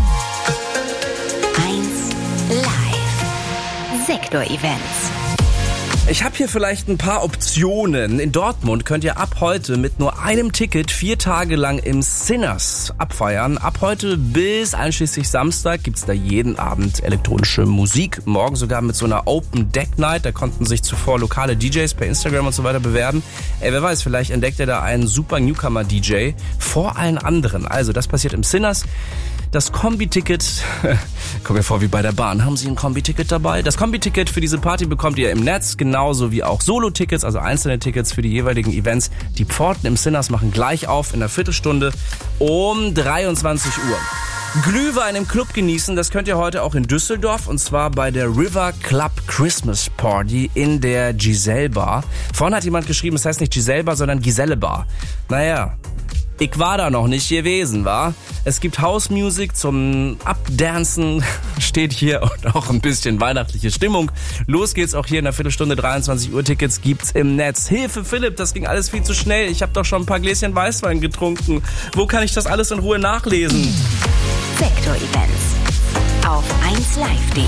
1 Live. Sektor-Events. Ich habe hier vielleicht ein paar Optionen. In Dortmund könnt ihr ab heute mit nur einem Ticket 4 Tage lang im Sinners abfeiern. Ab heute bis einschließlich Samstag gibt's da jeden Abend elektronische Musik. Morgen sogar mit so einer Open Deck Night. Da konnten sich zuvor lokale DJs per Instagram und so weiter bewerben. Wer weiß, vielleicht entdeckt ihr da einen super Newcomer-DJ vor allen anderen. Also das passiert im Sinners. Das Kombi-Ticket, kommt mir vor wie bei der Bahn, haben Sie ein Kombi-Ticket dabei? Das Kombi-Ticket für diese Party bekommt ihr im Netz, genauso wie auch Solo-Tickets, also einzelne Tickets für die jeweiligen Events. Die Pforten im Sinners machen gleich auf in einer Viertelstunde um 23 Uhr. Glühwein im Club genießen, das könnt ihr heute auch in Düsseldorf, und zwar bei der River Club Christmas Party in der Giselle Bar. Vorhin hat jemand geschrieben, es heißt nicht Giselle Bar, sondern Giselle Bar. Naja, ich war da noch nicht gewesen, wa? Es gibt House-Music zum Abdancen, steht hier, und auch ein bisschen weihnachtliche Stimmung. Los geht's auch hier in der Viertelstunde, 23 Uhr. Tickets gibt's im Netz. Hilfe, Philipp, das ging alles viel zu schnell. Ich habe doch schon ein paar Gläschen Weißwein getrunken. Wo kann ich das alles in Ruhe nachlesen? Sektor-Events auf 1live.de.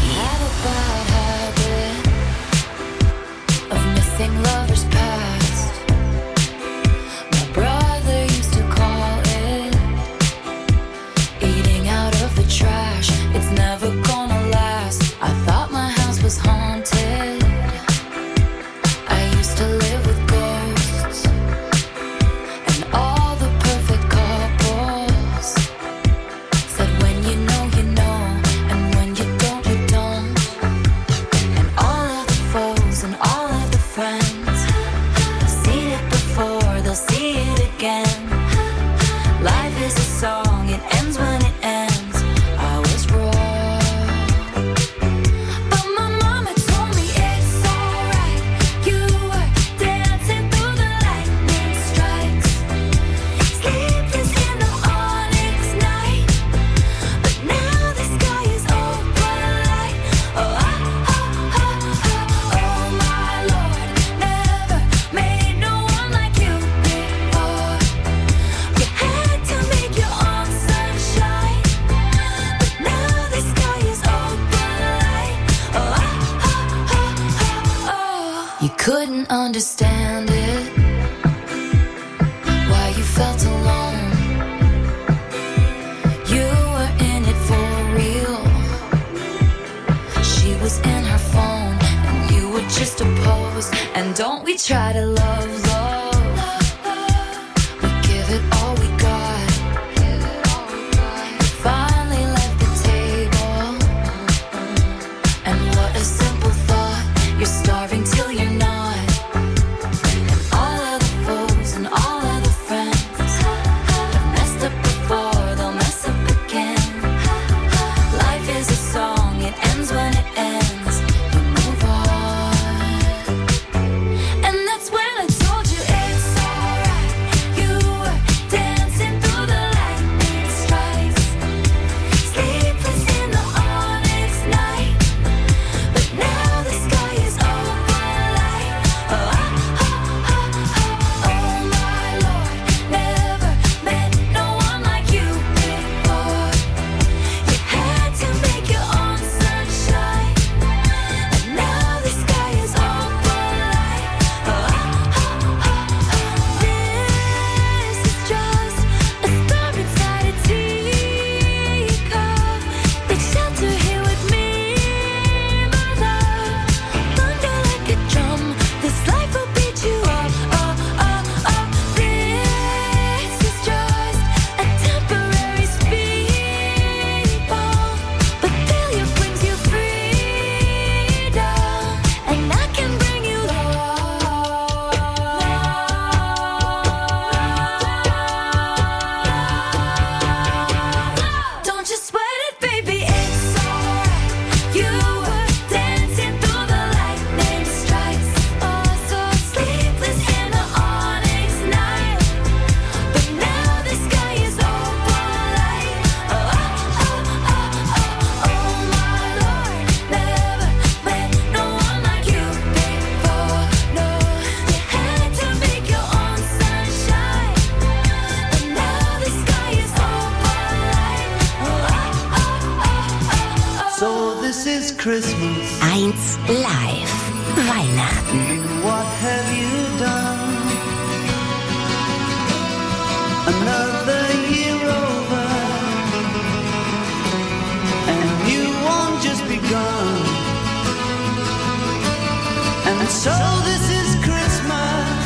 Of missing lovers past. My brother used to call it eating out of the trash. It's never gonna last. I thought my house was haunted. I used to live with ghosts and all the perfect couples. Said when you know, and when you don't, you don't. And all of the foes and all of the friends have seen it before, they'll see it again. Life is a song, it ends when it ends. I was wrong, but my mama told me it's alright. You were dancing through the lightning strikes, sleepless in the onyx night. can't understand it. Why you felt alone. You were in it for real. She was in her phone, and you were just a pose. And don't we try to love, love? We give it all we got. You finally left the table. And what a simple thought. You're starving till you're not. And all of the foes and all of the friends have messed up before, they'll mess up again. Life is a song, it ends when it ends. You move on. And that's when I told you it's alright. You were dancing through the lightning strikes, sleepless in the onyx night. But now the sky is open light. Oh, my Lord, never met no one like you before. You had to make your own sunshine, and now the sky is open light. This is just a star inside a teacup. Take shelter here with me, my love. Thunder like a drum, this life will beat you up. This is just a temporary speed bump, but failure brings you freedom, and I can bring you love. Don't you sweat it, baby, it's alright. You were dancing through the lightning strikes. Oh, so sleepless in the onyx night. But now the sky is open light. Oh, my Lord, never met no one like you before. No, you had to make your own sunshine, but now the sky is open light. So this is Christmas. 1 Live. Weihnachten. What have you done? Another year over, and you won't just begun. And so this is Christmas.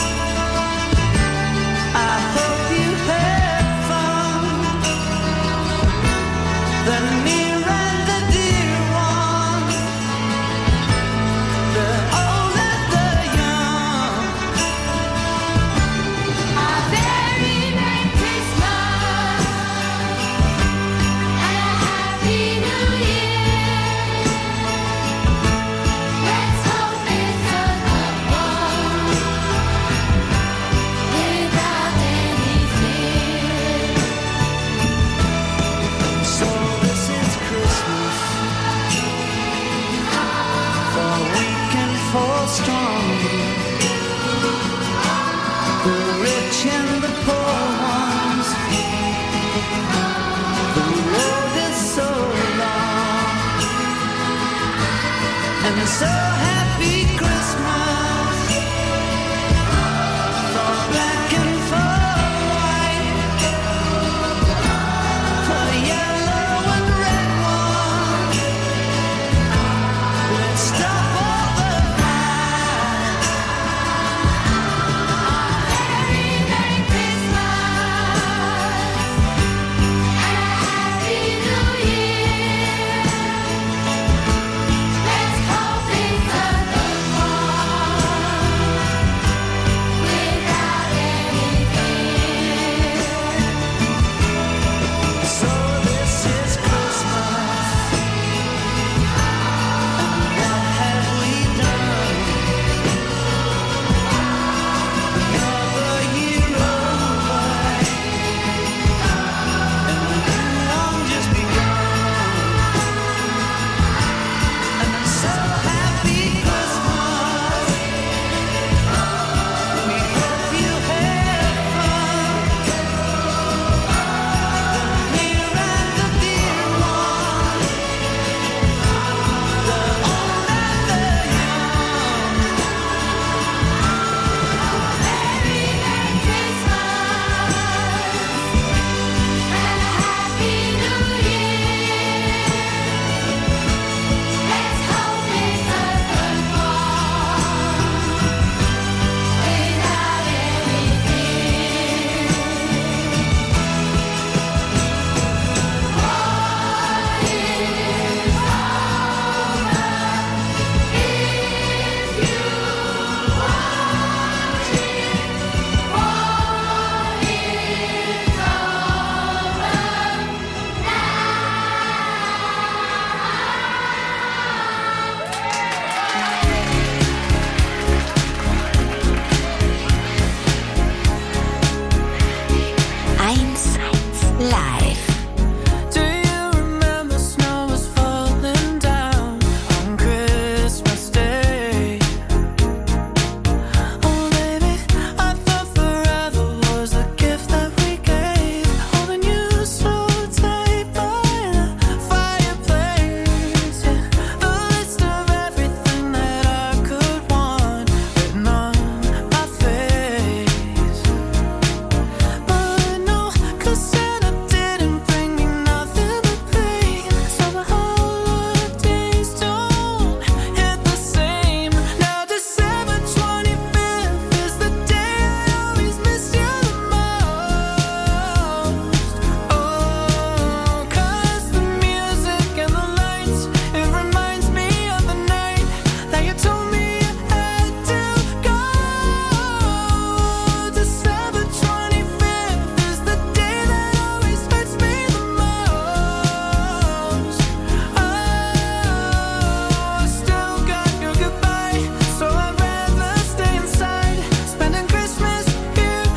I hope you had fun. The near and the dear one, the old and the young. A very Merry Christmas and a Happy New Year. Let's hope it's a good one without any fear. So this is Christmas, for weak and for strong, the rich and the poor ones. The road is so long, and so happy Christmas for black and for white, for yellow and red one. Let's stop all the fight. Very Merry Christmas and a Happy New Year. Let's hope it's Live. Do you remember snow was falling down on Christmas Day? Oh baby, I thought forever was the gift that we gave, holding you so tight by the fireplace. Yeah, the list of everything that I could want written on my face. But no, 'cause Santa didn't bring me nothing but pain. So the holidays don't hit the same. Now December 25th is the day I always miss you the most. Oh, 'cause the music and the lights, it reminds me of the night that you told me you had to go. December 25th is the day that always hurts me the most. Oh, still got your goodbye, so I'd rather stay inside, spending Christmas here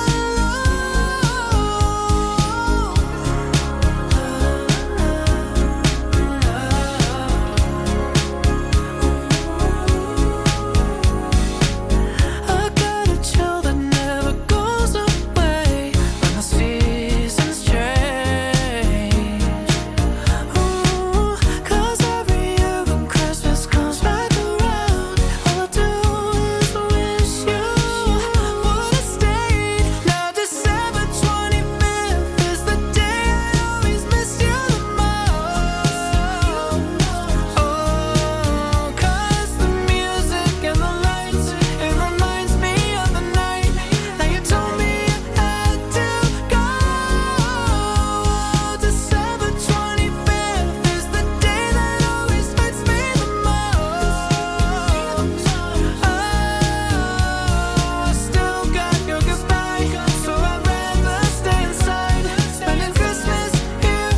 I got a chill that never goes away when the seasons change. Ooh, 'cause every year when Christmas comes back around, all I do is wish you would've stayed. Now December 25th is the day I always miss you the most. Oh, 'cause the music and the lights, it reminds me of the night that you told me you had to go. December 25th is the day that always hurts me the most. Oh, still got your goodbye, so I'd rather stay inside, spending Christmas here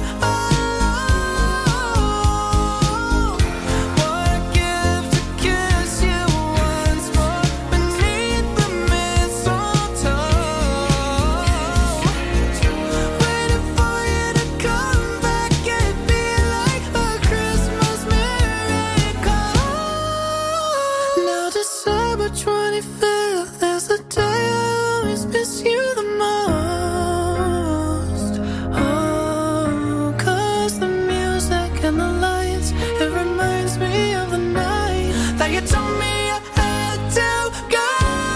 alone. What a gift to kiss you once more beneath the mistletoe. Waiting for you to come back, it'd be like a Christmas miracle. Now December 25th is the day I always miss you the most. Oh, 'cause the music and the lights, it reminds me of the night that you told me you had to go.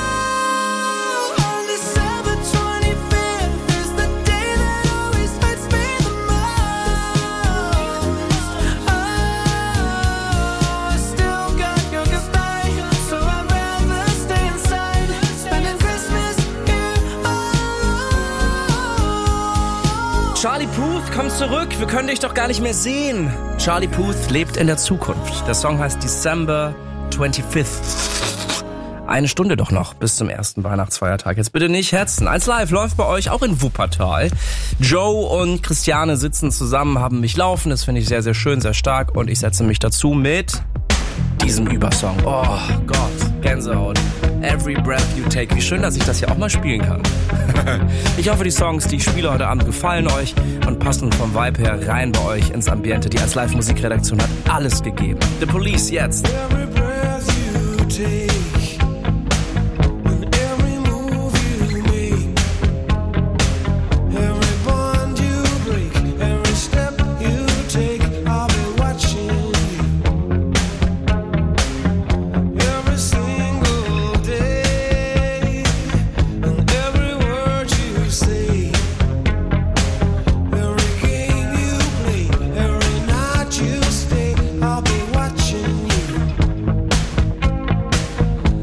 December 25th is the day that always hurts me the most. Oh, still got your goodbye, so I'd rather stay inside, spending Christmas here alone. Charlie Puth, komm zurück, wir können dich doch gar nicht mehr sehen. Charlie Puth lebt in der Zukunft. Der Song heißt December 25th. Eine Stunde doch noch bis zum ersten Weihnachtsfeiertag. Jetzt bitte nicht hetzen. 1 Live läuft bei euch auch in Wuppertal. Joe und Christiane sitzen zusammen, haben mich laufen. Das finde ich sehr, sehr schön, sehr stark. Und ich setze mich dazu mit diesem Übersong. Oh Gott, Gänsehaut. Every Breath You Take. Wie schön, dass ich das hier auch mal spielen kann. Ich hoffe, die Songs, die ich spiele heute Abend, gefallen euch und passen vom Vibe her rein bei euch ins Ambiente. Die 1 Live Musikredaktion hat alles gegeben. The Police jetzt. Every breath you take, and every move you make, every bond you break, every step you take, I'll be watching you. Every single day, and every word you say, every game you play, every night you stay, I'll be watching you.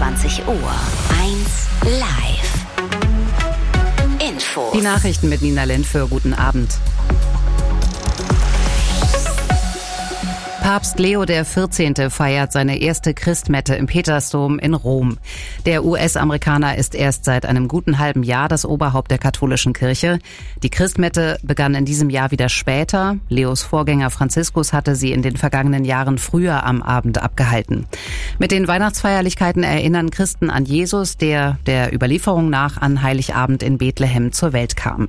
22 Uhr. 1 Live. Infos. Die Nachrichten mit Nina Lenföhr. Guten Abend. Papst Leo XIV. Feiert seine erste Christmette im Petersdom in Rom. Der US-Amerikaner ist erst seit einem guten halben Jahr das Oberhaupt der katholischen Kirche. Die Christmette begann in diesem Jahr wieder später. Leos Vorgänger Franziskus hatte sie in den vergangenen Jahren früher am Abend abgehalten. Mit den Weihnachtsfeierlichkeiten erinnern Christen an Jesus, der Überlieferung nach an Heiligabend in Bethlehem zur Welt kam.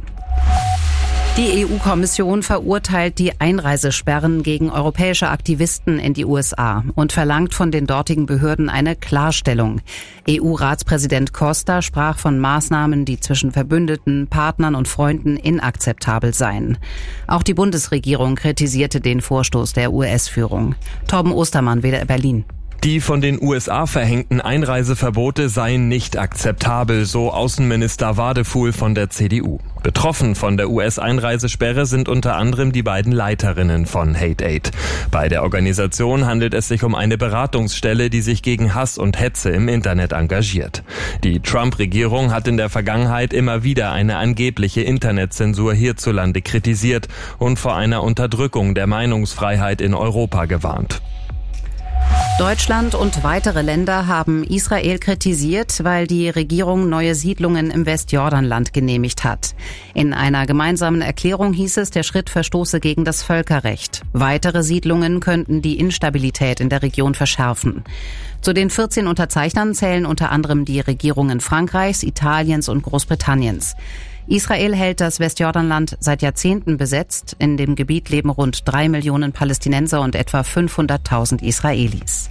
Die EU-Kommission verurteilt die Einreisesperren gegen europäische Aktivisten in die USA und verlangt von den dortigen Behörden eine Klarstellung. EU-Ratspräsident Costa sprach von Maßnahmen, die zwischen Verbündeten, Partnern und Freunden inakzeptabel seien. Auch die Bundesregierung kritisierte den Vorstoß der US-Führung. Torben Ostermann, WDR Berlin. Die von den USA verhängten Einreiseverbote seien nicht akzeptabel, so Außenminister Wadefuhl von der CDU. Betroffen von der US-Einreisesperre sind unter anderem die beiden Leiterinnen von Hate Aid. Bei der Organisation handelt es sich um eine Beratungsstelle, die sich gegen Hass und Hetze im Internet engagiert. Die Trump-Regierung hat in der Vergangenheit immer wieder eine angebliche Internetzensur hierzulande kritisiert und vor einer Unterdrückung der Meinungsfreiheit in Europa gewarnt. Deutschland und weitere Länder haben Israel kritisiert, weil die Regierung neue Siedlungen im Westjordanland genehmigt hat. In einer gemeinsamen Erklärung hieß es, der Schritt verstoße gegen das Völkerrecht. Weitere Siedlungen könnten die Instabilität in der Region verschärfen. Zu den 14 Unterzeichnern zählen unter anderem die Regierungen Frankreichs, Italiens und Großbritanniens. Israel hält das Westjordanland seit Jahrzehnten besetzt. In dem Gebiet leben rund 3 Millionen Palästinenser und etwa 500.000 Israelis.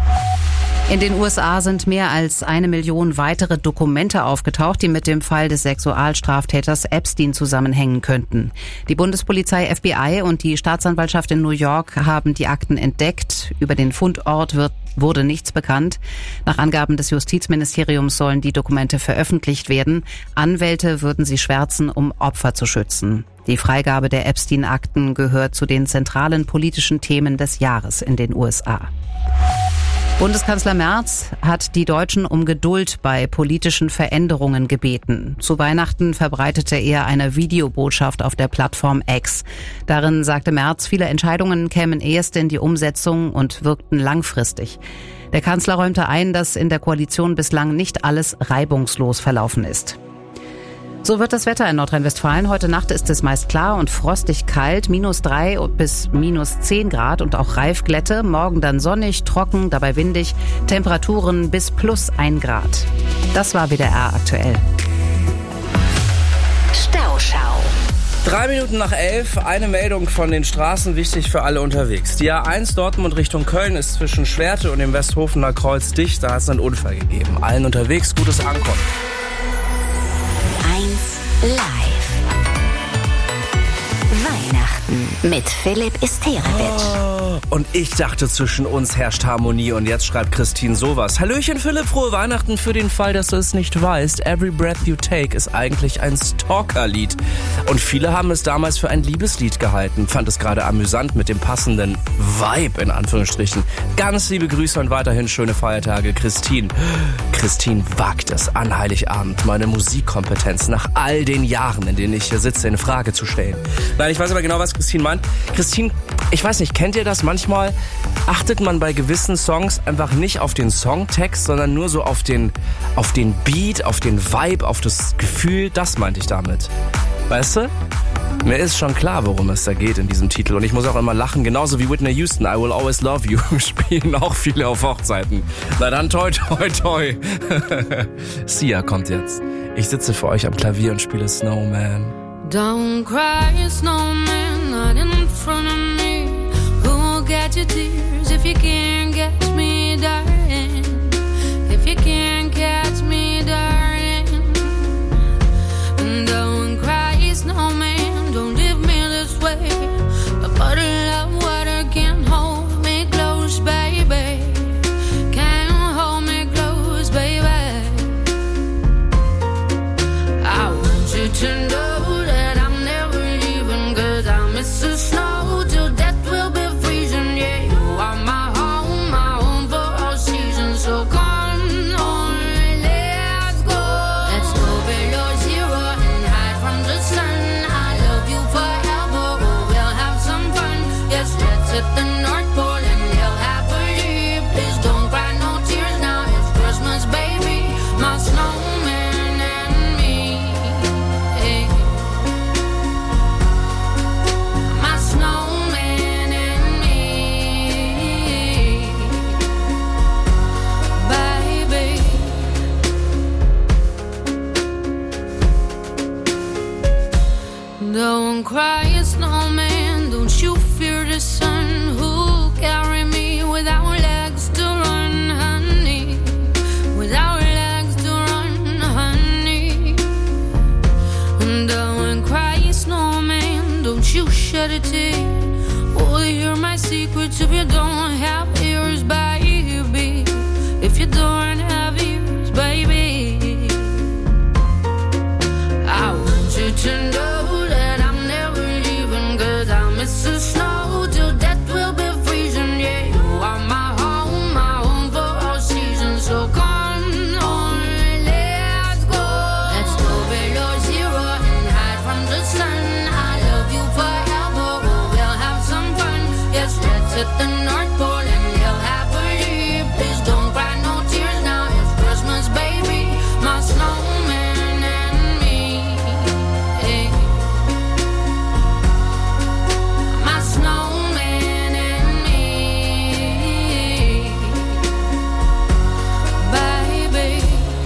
In den USA sind mehr als 1 Million weitere Dokumente aufgetaucht, die mit dem Fall des Sexualstraftäters Epstein zusammenhängen könnten. Die Bundespolizei FBI und die Staatsanwaltschaft in New York haben die Akten entdeckt. Über den Fundort wurde nichts bekannt. Nach Angaben des Justizministeriums sollen die Dokumente veröffentlicht werden. Anwälte würden sie schwärzen, um Opfer zu schützen. Die Freigabe der Epstein-Akten gehört zu den zentralen politischen Themen des Jahres in den USA. Bundeskanzler Merz hat die Deutschen um Geduld bei politischen Veränderungen gebeten. Zu Weihnachten verbreitete er eine Videobotschaft auf der Plattform X. Darin sagte Merz, viele Entscheidungen kämen erst in die Umsetzung und wirkten langfristig. Der Kanzler räumte ein, dass in der Koalition bislang nicht alles reibungslos verlaufen ist. So wird das Wetter in Nordrhein-Westfalen. Heute Nacht ist es meist klar und frostig kalt, -3 bis -10 Grad und auch Reifglätte. Morgen dann sonnig, trocken, dabei windig, Temperaturen bis +1 Grad. Das war WDR aktuell. Stauschau. 3 Minuten nach 11, eine Meldung von den Straßen, wichtig für alle unterwegs. Die A1 Dortmund Richtung Köln ist zwischen Schwerte und dem Westhofener Kreuz dicht. Da hat es einen Unfall gegeben. Allen unterwegs gutes Ankommen. 1 Live. Weihnachten mit Philipp Isterewitsch. Oh, und ich dachte, zwischen uns herrscht Harmonie und jetzt schreibt Christine sowas. Hallöchen Philipp, frohe Weihnachten. Für den Fall, dass du es nicht weißt, Every Breath You Take ist eigentlich ein Stalker-Lied. Und viele haben es damals für ein Liebeslied gehalten. Fand es gerade amüsant mit dem passenden Vibe in Anführungsstrichen. Ganz liebe Grüße und weiterhin schöne Feiertage, Christine. Christine wagt es an Heiligabend, meine Musikkompetenz nach all den Jahren, in denen ich hier sitze, in Frage zu stellen. Nein, ich weiß aber genau, was Christine meint. Christine, ich weiß nicht, kennt ihr das? Manchmal achtet man bei gewissen Songs einfach nicht auf den Songtext, sondern nur so auf den Beat, auf den Vibe, auf das Gefühl. Das meinte ich damit. Weißt du? Mir ist schon klar, worum es da geht in diesem Titel. Und ich muss auch immer lachen, genauso wie Whitney Houston, I Will Always Love You, spielen auch viele auf Hochzeiten. Na dann toi toi toi. Sia kommt jetzt. Ich sitze für euch am Klavier und spiele Snowman. Don't cry, snowman, not in front of me. Who will get your tears if you can't catch me, darling? If you can't catch me, darling. Don't cry, snowman, don't leave me this way. A bottle of water can't hold me close, baby. Can't hold me close, baby. I want you to know the snow till death will be freezing. Yeah, you are will hear my secrets if you don't have ears, baby. If you don't have ears, baby. I want you to know that I'm never leaving, 'cause I miss the snow till death will be freezing. Yeah, you are my home for all seasons. So come on, let's go. Let's go below zero and hide from the sun. I love you forever, oh, we'll have some fun. Yes, let's hit the North Pole and live happily. Please don't cry no tears now, it's Christmas, baby. My snowman and me. My snowman and me, baby.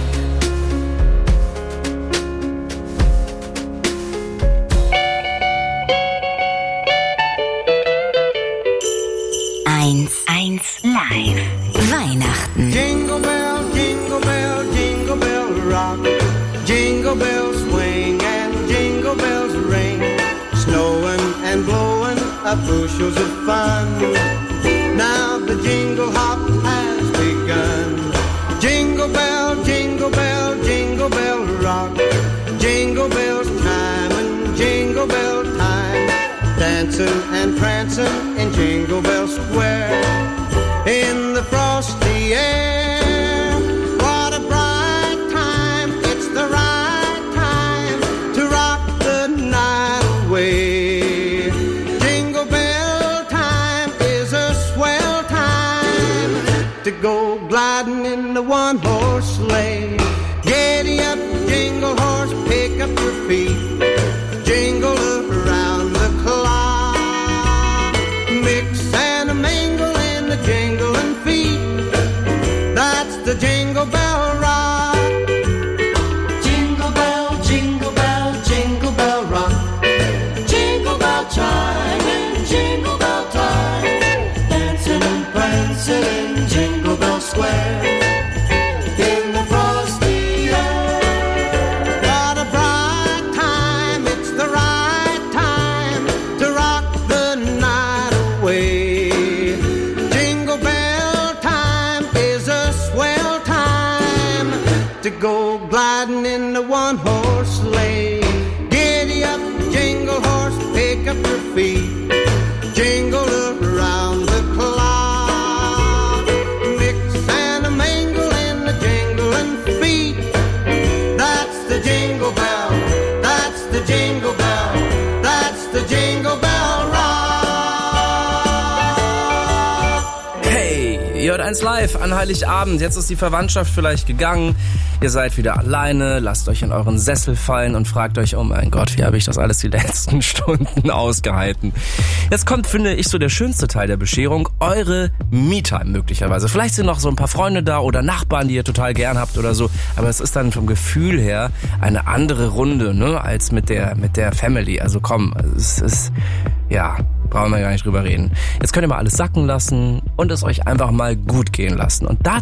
Eins live. Weihnachten. Jingle bell, jingle bell, jingle bell rock. Jingle bells swing and jingle bells ring. Snowing and blowing up bushels of fun. Now the jingle hop has begun. Jingle bell, jingle bell, jingle bell rock. Jingle bells chime and jingle bell time. Dancing and prancing in Jingle Bell Square. In the frosty air, what a bright time. It's the right time to rock the night away. Jingle bell time is a swell time to go gliding in the one-horse sleigh. Giddy up, jingle horse, pick up your feet. Jingle around the clock. Mix and a mingle in the jingling feet. That's the Jingle Bell Rock. Jingle bell, jingle bell, jingle bell rock. Jingle bell chime and jingle bell time. Dancing and prancing in Jingle Bell Square. In the frosty air. What a bright time, it's the right time to rock the night away. Jingle bell time is a swell time to go gliding in the one-horse sleigh. Giddy up, jingle horse, pick up your feet. Jingle around the clock. Mix and a mingle in the jingling feet. That's the Jingle Bell. That's the Jingle Bell. That's the Jingle Bell Rock. Hey, ihr hört 1 live an Heiligabend. Jetzt ist die Verwandtschaft vielleicht gegangen. Ihr seid wieder alleine, lasst euch in euren Sessel fallen und fragt euch, oh mein Gott, wie habe ich das alles die letzten Stunden ausgehalten. Jetzt kommt, finde ich, so der schönste Teil der Bescherung, eure Me-Time möglicherweise. Vielleicht sind noch so ein paar Freunde da oder Nachbarn, die ihr total gern habt oder so, aber es ist dann vom Gefühl her eine andere Runde, ne, als mit der Family. Also komm, es ist, ja, brauchen wir gar nicht drüber reden. Jetzt könnt ihr mal alles sacken lassen und es euch einfach mal gut gehen lassen. Und